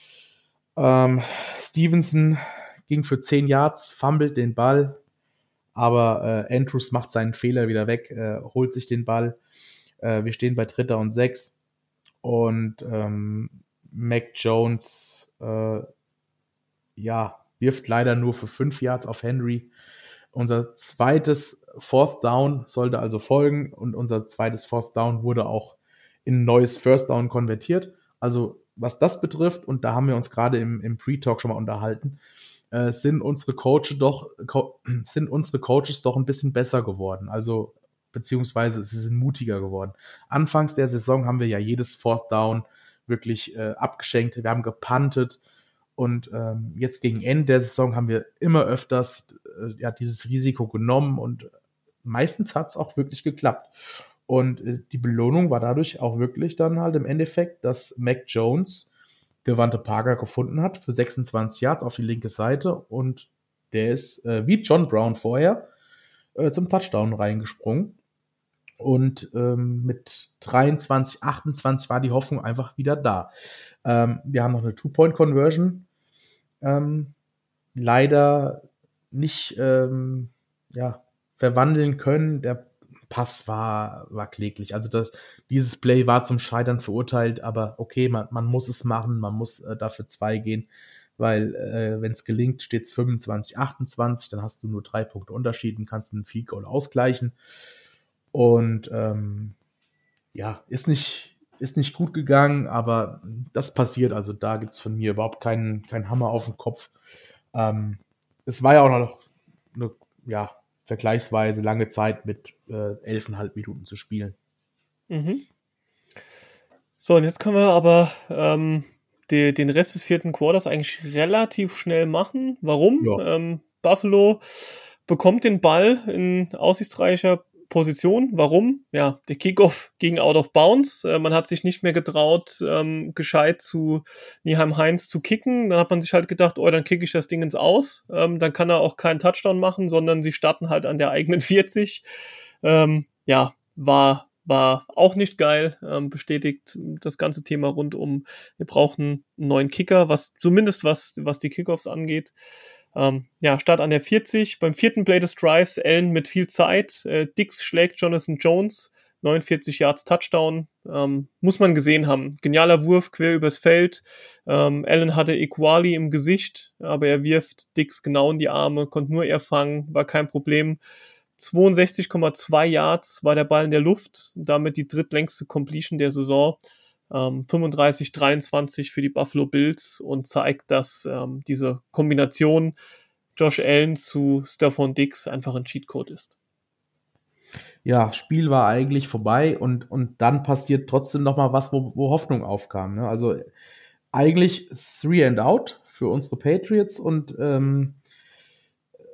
Ähm, Stevenson ging für zehn Yards, fummelt den Ball. Aber äh, Andrews macht seinen Fehler wieder weg, äh, holt sich den Ball. Äh, wir stehen bei dritter und sechs. Und ähm, Mac Jones äh, ja, wirft leider nur für fünf Yards auf Henry. Unser zweites Fourth Down sollte also folgen und unser zweites Fourth Down wurde auch in ein neues First Down konvertiert. Also was das betrifft, und da haben wir uns gerade im, im Pre-Talk schon mal unterhalten, äh, sind unsere Coaches doch co- sind unsere Coaches doch ein bisschen besser geworden. Also beziehungsweise sie sind mutiger geworden. Anfangs der Saison haben wir ja jedes Fourth Down wirklich äh, abgeschenkt. Wir haben gepuntet. Und ähm, jetzt gegen Ende der Saison haben wir immer öfters äh, ja, dieses Risiko genommen und meistens hat es auch wirklich geklappt. Und äh, die Belohnung war dadurch auch wirklich dann halt im Endeffekt, dass Mac Jones Devante Parker gefunden hat für sechsundzwanzig Yards auf die linke Seite und der ist äh, wie John Brown vorher äh, zum Touchdown reingesprungen. Und ähm, mit dreiundzwanzig achtundzwanzig war die Hoffnung einfach wieder da. Ähm, wir haben noch eine Two-Point-Conversion ähm, leider nicht ähm, ja, verwandeln können. Der Pass war, war kläglich. Also das, dieses Play war zum Scheitern verurteilt, aber okay, man, man muss es machen, man muss äh, dafür zwei gehen, weil äh, wenn es gelingt, steht es fünfundzwanzig achtundzwanzig, dann hast du nur drei Punkte Unterschied und kannst einen Field Goal ausgleichen. Und ähm, ja, ist nicht, ist nicht gut gegangen, aber das passiert. Also da gibt es von mir überhaupt keinen, keinen Hammer auf den Kopf. Ähm, es war ja auch noch eine ja, vergleichsweise lange Zeit mit äh, elfeinhalb Minuten zu spielen. Mhm. So, und jetzt können wir aber ähm, die, den Rest des vierten Quarters eigentlich relativ schnell machen. Warum? Ja. Ähm, Buffalo bekommt den Ball in aussichtsreicher Position. Warum? Ja, der Kickoff ging out of bounds. Äh, man hat sich nicht mehr getraut, ähm, gescheit zu Nyheim Hines zu kicken. Dann hat man sich halt gedacht, oh, dann kicke ich das Ding ins Aus. Ähm, dann kann er auch keinen Touchdown machen, sondern sie starten halt an der eigenen vierzig. Ähm, ja, war war auch nicht geil, ähm, bestätigt das ganze Thema rund um, wir brauchen einen neuen Kicker, was zumindest was, was die Kickoffs angeht. Ähm, ja, Start an der vierzig, beim vierten Play des Drives, Allen mit viel Zeit, äh, Dix schlägt Jonathan Jones, neunundvierzig Yards Touchdown, ähm, muss man gesehen haben. Genialer Wurf, quer übers Feld. Ähm, Allen hatte Equali im Gesicht, aber er wirft Dix genau in die Arme, konnte nur er fangen, war kein Problem. zweiundsechzig Komma zwei Yards war der Ball in der Luft, damit die drittlängste Completion der Saison. Ähm, fünfunddreißig dreiundzwanzig für die Buffalo Bills und zeigt, dass ähm, diese Kombination Josh Allen zu Stephon Diggs einfach ein Cheatcode ist. Ja, Spiel war eigentlich vorbei und, und dann passiert trotzdem noch mal was, wo, wo Hoffnung aufkam. Ne? Also eigentlich three and out für unsere Patriots und ähm,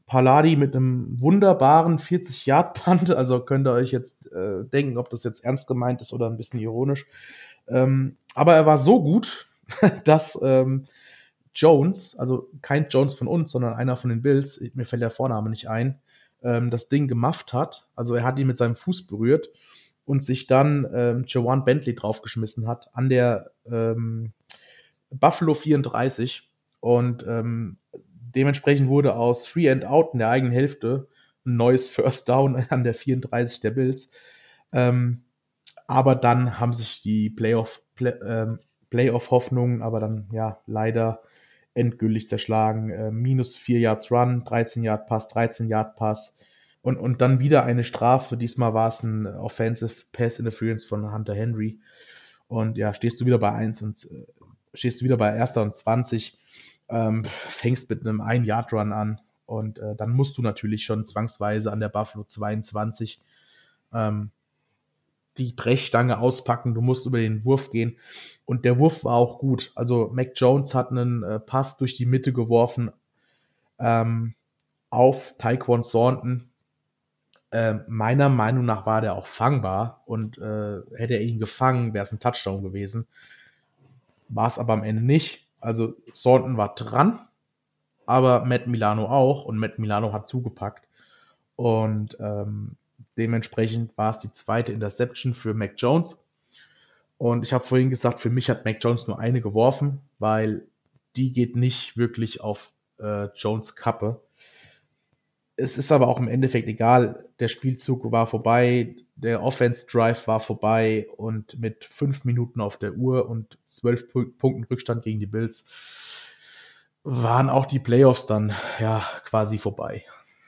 Palladi mit einem wunderbaren vierzig-Yard-Punt, also könnt ihr euch jetzt äh, denken, ob das jetzt ernst gemeint ist oder ein bisschen ironisch. Ähm, aber er war so gut, dass ähm, Jones, also kein Jones von uns, sondern einer von den Bills, mir fällt der Vorname nicht ein, ähm, das Ding gemufft hat. Also er hat ihn mit seinem Fuß berührt und sich dann ähm, Jawan Bentley draufgeschmissen hat an der ähm, Buffalo vierunddreißig. Und ähm, dementsprechend wurde aus Three and Out in der eigenen Hälfte ein neues First Down an der vierunddreißig der Bills. Ähm, aber dann haben sich die Playoff, Play, ähm, Playoff-Hoffnungen aber dann ja leider endgültig zerschlagen. Äh, minus vier Yards Run, dreizehn Yard Pass, dreizehn Yard Pass und, und dann wieder eine Strafe. Diesmal war es ein Offensive Pass Interference von Hunter Henry. Und ja, stehst du wieder bei eins und äh, stehst du wieder bei erster und zwanzig, ähm, fängst mit einem ein Yard Run an und äh, dann musst du natürlich schon zwangsweise an der Buffalo zweiundzwanzig ähm, die Brechstange auspacken, du musst über den Wurf gehen und der Wurf war auch gut. Also Mac Jones hat einen äh, Pass durch die Mitte geworfen ähm, auf Tyquan Thornton. Äh, meiner Meinung nach war der auch fangbar und äh, hätte er ihn gefangen, wäre es ein Touchdown gewesen. War es aber am Ende nicht. Also Thornton war dran, aber Matt Milano auch und Matt Milano hat zugepackt und ähm, dementsprechend war es die zweite Interception für Mac Jones. Und ich habe vorhin gesagt, für mich hat Mac Jones nur eine geworfen, weil die geht nicht wirklich auf äh, Jones Kappe. Es ist aber auch im Endeffekt egal. Der Spielzug war vorbei, der Offense-Drive war vorbei und mit fünf Minuten auf der Uhr und zwölf P- Punkten Rückstand gegen die Bills waren auch die Playoffs dann ja quasi vorbei.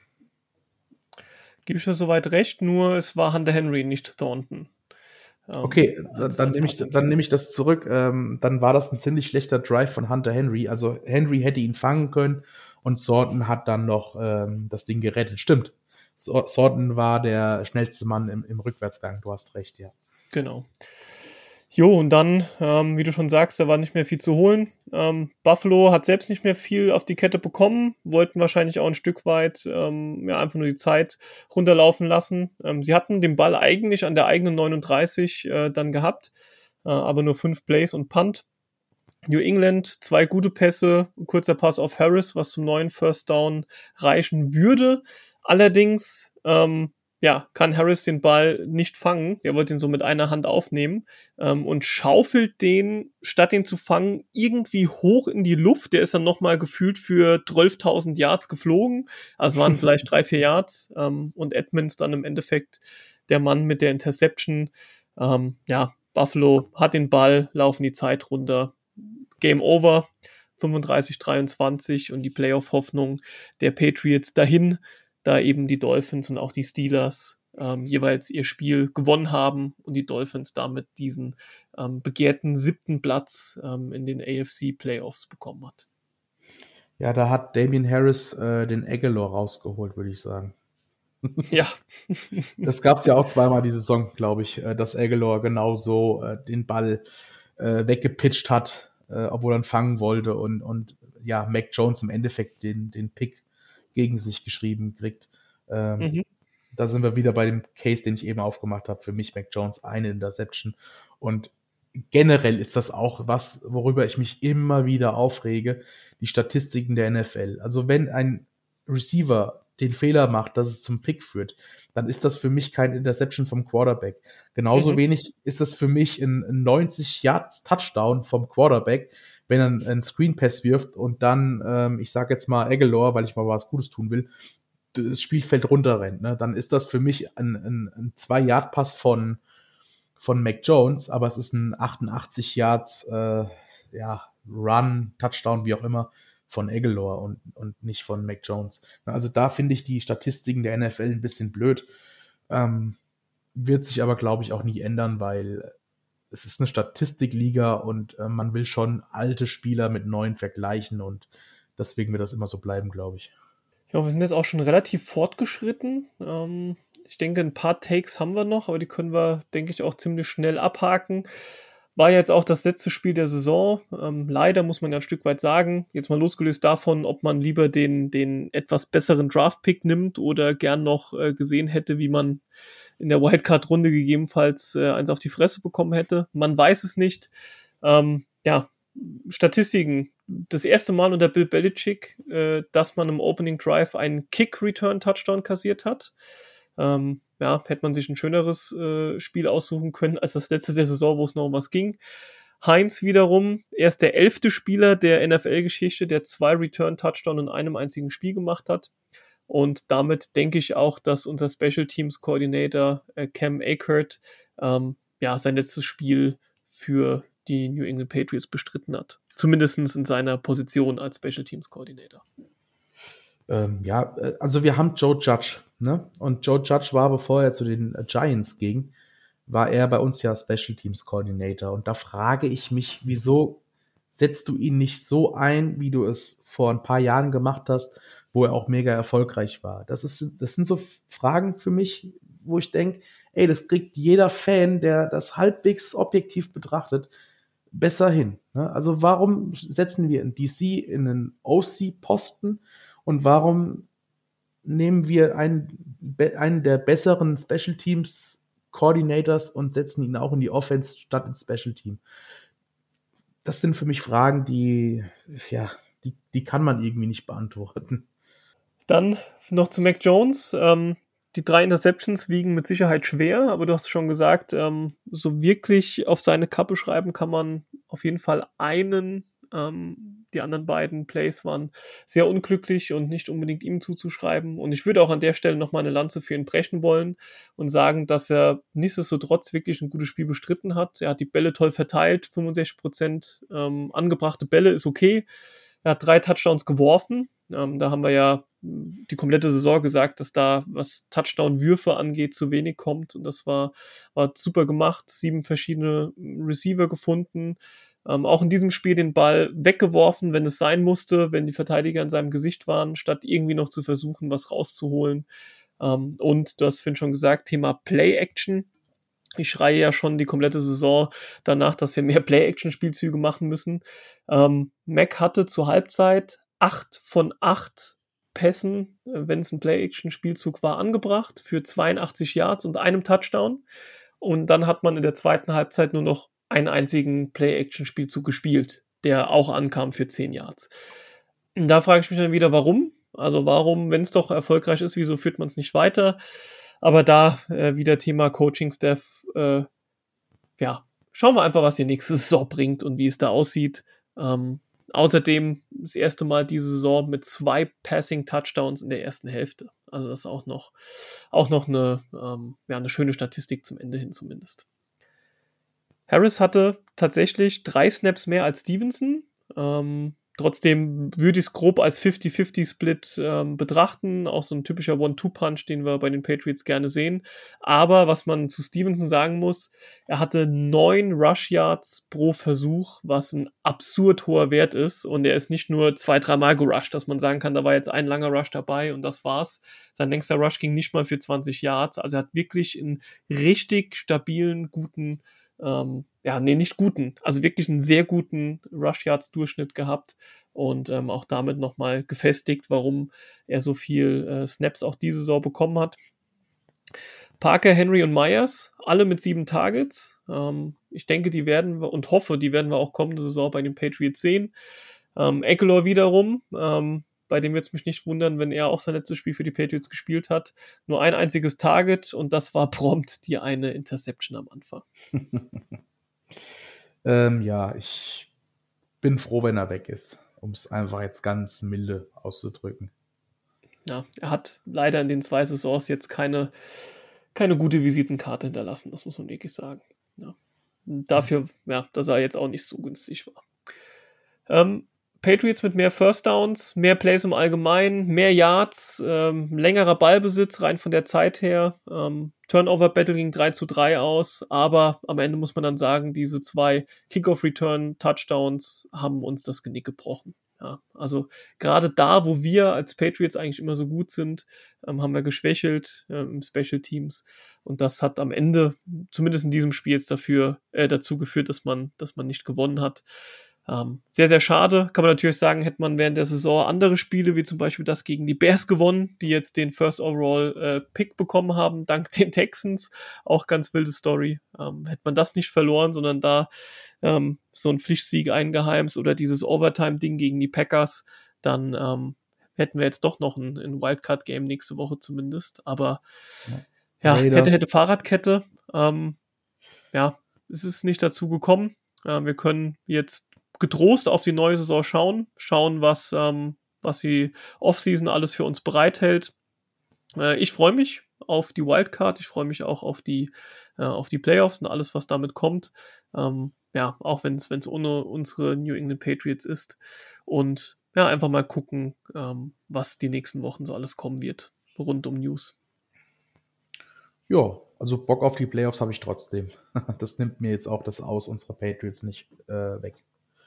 Gebe ich mir soweit recht, nur es war Hunter Henry, nicht Thornton. Ähm, Okay, dann, als, dann als nehme ich, dann nehme ich das zurück. Ähm, dann war das ein ziemlich schlechter Drive von Hunter Henry. Also Henry hätte ihn fangen können und Thornton hat dann noch ähm, das Ding gerettet. Stimmt. So- Thornton war der schnellste Mann im, im Rückwärtsgang. Du hast recht, ja. Genau. Jo, und dann, ähm, wie du schon sagst, da war nicht mehr viel zu holen. Ähm, Buffalo hat selbst nicht mehr viel auf die Kette bekommen, wollten wahrscheinlich auch ein Stück weit ähm, ja, einfach nur die Zeit runterlaufen lassen. Ähm, sie hatten den Ball eigentlich an der eigenen neununddreißig äh, dann gehabt, äh, aber nur fünf Plays und Punt. New England, zwei gute Pässe, ein kurzer Pass auf Harris, was zum neuen First Down reichen würde. Allerdings, ähm, ja, kann Harris den Ball nicht fangen. Der wollte ihn so mit einer Hand aufnehmen ähm, und schaufelt den, statt den zu fangen, irgendwie hoch in die Luft. Der ist dann nochmal gefühlt für zwölftausend Yards geflogen. Also waren vielleicht drei, vier Yards. Ähm, und Edmonds dann im Endeffekt der Mann mit der Interception. Ähm, ja, Buffalo hat den Ball, laufen die Zeit runter. Game over, fünfunddreißig dreiundzwanzig und die Playoff-Hoffnung der Patriots dahin, da eben die Dolphins und auch die Steelers ähm, jeweils ihr Spiel gewonnen haben und die Dolphins damit diesen ähm, begehrten siebten Platz ähm, in den A F C-Playoffs bekommen hat. Ja, da hat Damien Harris äh, den Aguilar rausgeholt, würde ich sagen. Ja. Das gab es ja auch zweimal die Saison, glaube ich, äh, dass Aguilar genauso äh, den Ball äh, weggepitcht hat, äh, obwohl er ihn fangen wollte und, und ja, Mac Jones im Endeffekt den, den Pick gegen sich geschrieben kriegt. Ähm, mhm. Da sind wir wieder bei dem Case, den ich eben aufgemacht habe. Für mich Mac Jones eine Interception. Und generell ist das auch was, worüber ich mich immer wieder aufrege, die Statistiken der N F L. Also wenn ein Receiver den Fehler macht, dass es zum Pick führt, dann ist das für mich kein Interception vom Quarterback. Genauso mhm. wenig ist das für mich ein neunzig Yards Touchdown vom Quarterback, wenn er einen Screen Pass wirft und dann, ähm, ich sage jetzt mal Aguilar, weil ich mal was Gutes tun will, das Spielfeld runterrennt. Ne? Dann ist das für mich ein, ein, ein zwei Yard Pass von von Mac Jones, aber es ist ein achtundachtzig Yards äh, ja, Run, Touchdown, wie auch immer, von Aguilar und, und nicht von Mac Jones. Also da finde ich die Statistiken der N F L ein bisschen blöd. Ähm, wird sich aber, glaube ich, auch nie ändern, weil es ist eine Statistikliga und äh, man will schon alte Spieler mit neuen vergleichen und deswegen wird das immer so bleiben, glaube ich. Ja, wir sind jetzt auch schon relativ fortgeschritten. Ähm, ich denke, ein paar Takes haben wir noch, aber die können wir, denke ich, auch ziemlich schnell abhaken. war jetzt auch das letzte Spiel der Saison. Ähm, leider muss man ja ein Stück weit sagen, jetzt mal losgelöst davon, ob man lieber den, den etwas besseren Draft-Pick nimmt oder gern noch äh, gesehen hätte, wie man in der Wildcard-Runde gegebenenfalls äh, eins auf die Fresse bekommen hätte. Man weiß es nicht. Ähm, ja, Statistiken. Das erste Mal unter Bill Belichick, äh, dass man im Opening Drive einen Kick-Return-Touchdown kassiert hat. Ähm, ja, hätte man sich ein schöneres äh, Spiel aussuchen können als das letzte der Saison, wo es noch um was ging. Heinz wiederum, er ist der elfte Spieler der N F L-Geschichte, der zwei Return-Touchdown in einem einzigen Spiel gemacht hat. Und damit denke ich auch, dass unser Special Teams Coordinator äh, Cam Akert ähm, ja, sein letztes Spiel für die New England Patriots bestritten hat. Zumindest in seiner Position als Special Teams Coordinator. Ähm, ja, also wir haben Joe Judge, ne? Und Joe Judge war, bevor er zu den Giants ging, war er bei uns ja Special Teams Coordinator. Und da frage ich mich, wieso setzt du ihn nicht so ein, wie du es vor ein paar Jahren gemacht hast, wo er auch mega erfolgreich war? Das ist, das sind so Fragen für mich, wo ich denke, ey, das kriegt jeder Fan, der das halbwegs objektiv betrachtet, besser hin. Ne? Also warum setzen wir in D C in einen O C-Posten und warum nehmen wir einen, einen der besseren Special Teams Coordinators und setzen ihn auch in die Offense statt ins Special Team? Das sind für mich Fragen, die, ja, die, die kann man irgendwie nicht beantworten. Dann noch zu Mac Jones. Ähm, die drei Interceptions wiegen mit Sicherheit schwer, aber du hast schon gesagt, ähm, so wirklich auf seine Kappe schreiben kann man auf jeden Fall einen. Ähm, die anderen beiden Plays waren sehr unglücklich und nicht unbedingt ihm zuzuschreiben. Und ich würde auch an der Stelle nochmal eine Lanze für ihn brechen wollen und sagen, dass er nichtsdestotrotz wirklich ein gutes Spiel bestritten hat. Er hat die Bälle toll verteilt, fünfundsechzig Prozent ähm, angebrachte Bälle ist okay. Er hat drei Touchdowns geworfen. Ähm, da haben wir ja die komplette Saison gesagt, dass da, was Touchdown-Würfe angeht, zu wenig kommt. Und das war, war super gemacht. Sieben verschiedene Receiver gefunden. Ähm, auch in diesem Spiel den Ball weggeworfen, wenn es sein musste, wenn die Verteidiger in seinem Gesicht waren, statt irgendwie noch zu versuchen, was rauszuholen. Ähm, und du hast vorhin schon gesagt, Thema Play-Action. Ich schreie ja schon die komplette Saison danach, dass wir mehr Play-Action-Spielzüge machen müssen. Ähm, Mac hatte zur Halbzeit acht von acht Pässen, wenn es ein Play-Action-Spielzug war, angebracht für zweiundachtzig Yards und einem Touchdown. Und dann hat man in der zweiten Halbzeit nur noch einen einzigen Play-Action-Spielzug gespielt, der auch ankam für zehn Yards. Und da frage ich mich dann wieder, warum? Also warum, wenn es doch erfolgreich ist, wieso führt man es nicht weiter? Aber da äh, wieder Thema Coaching-Staff, äh, ja, schauen wir einfach, was die nächste Saison bringt und wie es da aussieht. Ähm, außerdem das erste Mal diese Saison mit zwei Passing-Touchdowns in der ersten Hälfte. Also das ist auch noch, auch noch eine, ähm, ja, eine schöne Statistik zum Ende hin zumindest. Harris hatte tatsächlich drei Snaps mehr als Stevenson. Ähm, trotzdem würde ich es grob als fünfzig fünfzig Split ähm, betrachten. Auch so ein typischer One-Two-Punch, den wir bei den Patriots gerne sehen. Aber was man zu Stevenson sagen muss, er hatte neun Rush-Yards pro Versuch, was ein absurd hoher Wert ist. Und er ist nicht nur zwei, dreimal gerusht, dass man sagen kann, da war jetzt ein langer Rush dabei und das war's. Sein längster Rush ging nicht mal für zwanzig Yards. Also er hat wirklich einen richtig stabilen, guten Ähm, ja, nee, nicht guten, also wirklich einen sehr guten Rush-Yards-Durchschnitt gehabt und ähm, auch damit nochmal gefestigt, warum er so viel äh, Snaps auch diese Saison bekommen hat. Parker, Henry und Myers, alle mit sieben Targets. Ähm, ich denke, die werden wir und hoffe, die werden wir auch kommende Saison bei den Patriots sehen. Ähm, Ekeler wiederum, ähm, bei dem wird es mich nicht wundern, wenn er auch sein letztes Spiel für die Patriots gespielt hat. Nur ein einziges Target und das war prompt die eine Interception am Anfang. ähm, ja, ich bin froh, wenn er weg ist, um es einfach jetzt ganz milde auszudrücken. Ja, er hat leider in den zwei Saisons jetzt keine, keine gute Visitenkarte hinterlassen, das muss man wirklich sagen. Ja. Dafür, ja, dass er jetzt auch nicht so günstig war. Ähm, Patriots mit mehr First Downs, mehr Plays im Allgemeinen, mehr Yards, ähm, längerer Ballbesitz rein von der Zeit her. Ähm, Turnover-Battle ging drei zu drei aus, aber am Ende muss man dann sagen, diese zwei Kickoff-Return-Touchdowns haben uns das Genick gebrochen. Ja, also gerade da, wo wir als Patriots eigentlich immer so gut sind, ähm, haben wir geschwächelt äh, im Special Teams. Und das hat am Ende, zumindest in diesem Spiel jetzt dafür, äh, dazu geführt, dass man, dass man nicht gewonnen hat. Ähm, sehr, sehr schade. Kann man natürlich sagen, hätte man während der Saison andere Spiele, wie zum Beispiel das gegen die Bears gewonnen, die jetzt den First Overall äh, Pick bekommen haben, dank den Texans. Auch ganz wilde Story. Ähm, hätte man das nicht verloren, sondern da ähm, so ein Pflichtsieg eingeheimst oder dieses Overtime-Ding gegen die Packers, dann ähm, hätten wir jetzt doch noch ein, ein Wildcard-Game nächste Woche zumindest. Aber ja, Raiders. hätte, hätte Fahrradkette. Ähm, ja, es ist nicht dazu gekommen. Äh, wir können jetzt getrost auf die neue Saison schauen, schauen, was, ähm, was die Offseason alles für uns bereithält. Äh, ich freue mich auf die Wildcard, ich freue mich auch auf die, äh, auf die Playoffs und alles, was damit kommt. Ähm, ja, auch wenn es ohne unsere New England Patriots ist. Und ja, einfach mal gucken, ähm, was die nächsten Wochen so alles kommen wird, rund um News. Ja, also Bock auf die Playoffs habe ich trotzdem. Das nimmt mir jetzt auch das Aus unserer Patriots nicht äh, weg.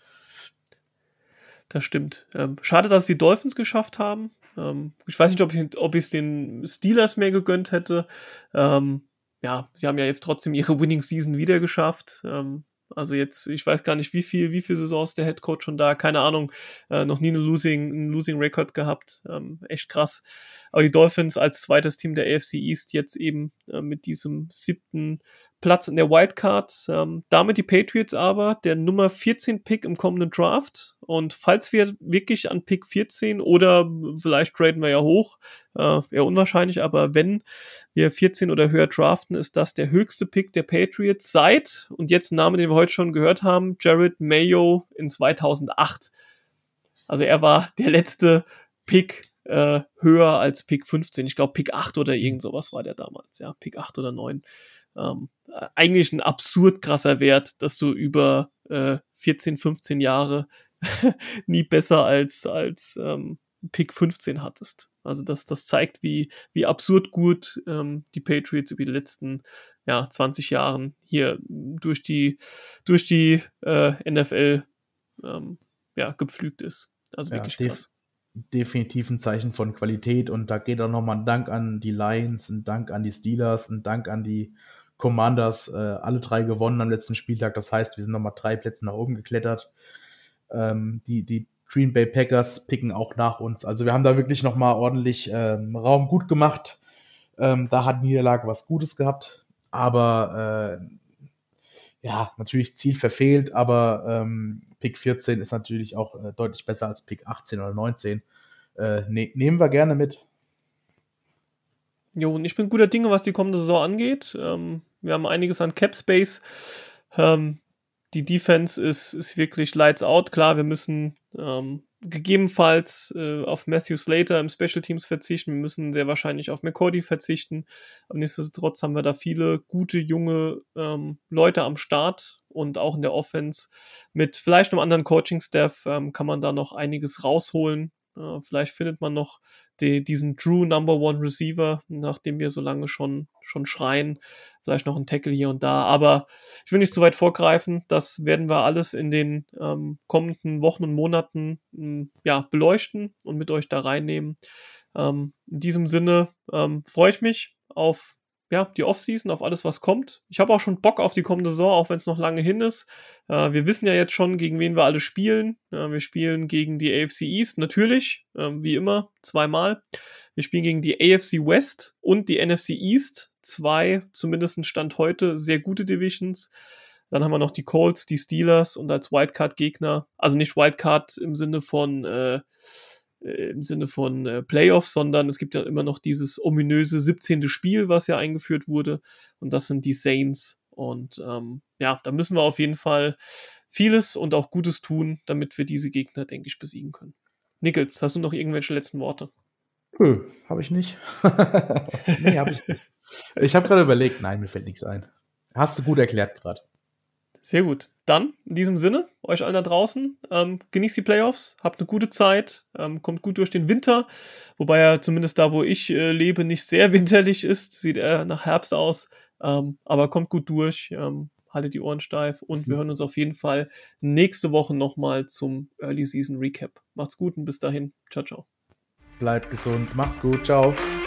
Das stimmt. Ähm, schade, dass es die Dolphins geschafft haben. Ähm, ich weiß nicht, ob ich ob es den Steelers mehr gegönnt hätte. Ähm, ja, sie haben ja jetzt trotzdem ihre Winning Season wieder geschafft. Ähm, also jetzt, ich weiß gar nicht, wie viel, wie viele Saisons der Head Coach schon da, keine Ahnung, äh, noch nie eine Losing, einen Losing Record gehabt. Ähm, echt krass. Aber die Dolphins als zweites Team der A F C East jetzt eben äh, mit diesem siebten Platz in der Wildcard. Ähm, damit die Patriots aber der Nummer vierzehn Pick im kommenden Draft. Und falls wir wirklich an Pick vierzehn oder vielleicht traden wir ja hoch, äh, eher unwahrscheinlich, aber wenn wir vierzehn oder höher draften, ist das der höchste Pick der Patriots seit, und jetzt ein Name, den wir heute schon gehört haben, Jared Mayo in zweitausendacht. Also er war der letzte Pick äh, höher als Pick fünfzehn. Ich glaube Pick acht oder irgend sowas war der damals. Ja, Pick acht oder neun. Ähm, eigentlich ein absurd krasser Wert, dass du über äh, vierzehn, fünfzehn Jahre nie besser als, als ähm, Pick fünfzehn hattest. Also das, das zeigt, wie, wie absurd gut ähm, die Patriots über die letzten ja, zwanzig Jahren hier durch die, durch die äh, N F L ähm, ja, gepflügt ist. Also Ja, wirklich def- krass. definitiv ein Zeichen von Qualität und da geht auch nochmal ein Dank an die Lions, ein Dank an die Steelers, ein Dank an die Commanders, äh, alle drei gewonnen am letzten Spieltag, das heißt, wir sind nochmal drei Plätze nach oben geklettert. Ähm, die, die Green Bay Packers picken auch nach uns, also wir haben da wirklich nochmal ordentlich ähm, Raum gut gemacht, ähm, da hat Niederlage was Gutes gehabt, aber äh, ja, natürlich Ziel verfehlt, aber ähm, Pick vierzehn ist natürlich auch äh, deutlich besser als Pick achtzehn oder neunzehn. Äh, ne, nehmen wir gerne mit. Jo, und ich bin guter Dinge, was die kommende Saison angeht. Ähm, wir haben einiges an Cap Space. Ähm, die Defense ist, ist wirklich lights out. Klar, wir müssen ähm, gegebenenfalls äh, auf Matthew Slater im Special Teams verzichten. Wir müssen sehr wahrscheinlich auf McCordy verzichten. Aber nichtsdestotrotz haben wir da viele gute, junge ähm, Leute am Start und auch in der Offense. Mit vielleicht einem anderen Coaching-Staff ähm, kann man da noch einiges rausholen. Äh, vielleicht findet man noch die, diesen True Number One Receiver, nachdem wir so lange schon, schon schreien. Vielleicht noch ein Tackle hier und da. Aber ich will nicht zu weit vorgreifen. Das werden wir alles in den ähm, kommenden Wochen und Monaten ähm, ja, beleuchten und mit euch da reinnehmen. Ähm, in diesem Sinne ähm, freue ich mich auf ja, die Offseason, auf alles, was kommt. Ich habe auch schon Bock auf die kommende Saison, auch wenn es noch lange hin ist. Äh, wir wissen ja jetzt schon, gegen wen wir alle spielen. Äh, wir spielen gegen die A F C East, natürlich, äh, wie immer, zweimal. Wir spielen gegen die A F C West und die N F C East. Zwei, zumindest Stand heute, sehr gute Divisions. Dann haben wir noch die Colts, die Steelers und als Wildcard-Gegner, also nicht Wildcard im Sinne von äh, im Sinne von äh, Playoffs, sondern es gibt ja immer noch dieses ominöse siebzehnte Spiel, was ja eingeführt wurde, und das sind die Saints. Und ähm, ja, da müssen wir auf jeden Fall vieles und auch Gutes tun, damit wir diese Gegner, denke ich, besiegen können. Nichols, hast du noch irgendwelche letzten Worte? Nö, habe ich nicht. Nee, habe ich nicht. Ich habe gerade überlegt, nein, mir fällt nichts ein. Hast du gut erklärt gerade. Sehr gut. Dann, in diesem Sinne, euch allen da draußen, ähm, genießt die Playoffs, habt eine gute Zeit, ähm, kommt gut durch den Winter, wobei ja zumindest da, wo ich äh, lebe, nicht sehr winterlich ist, sieht eher nach Herbst aus, ähm, aber kommt gut durch, ähm, haltet die Ohren steif und wir hören uns auf jeden Fall nächste Woche nochmal zum Early Season Recap. Macht's gut und bis dahin. Ciao, ciao. Bleibt gesund. Macht's gut. Ciao.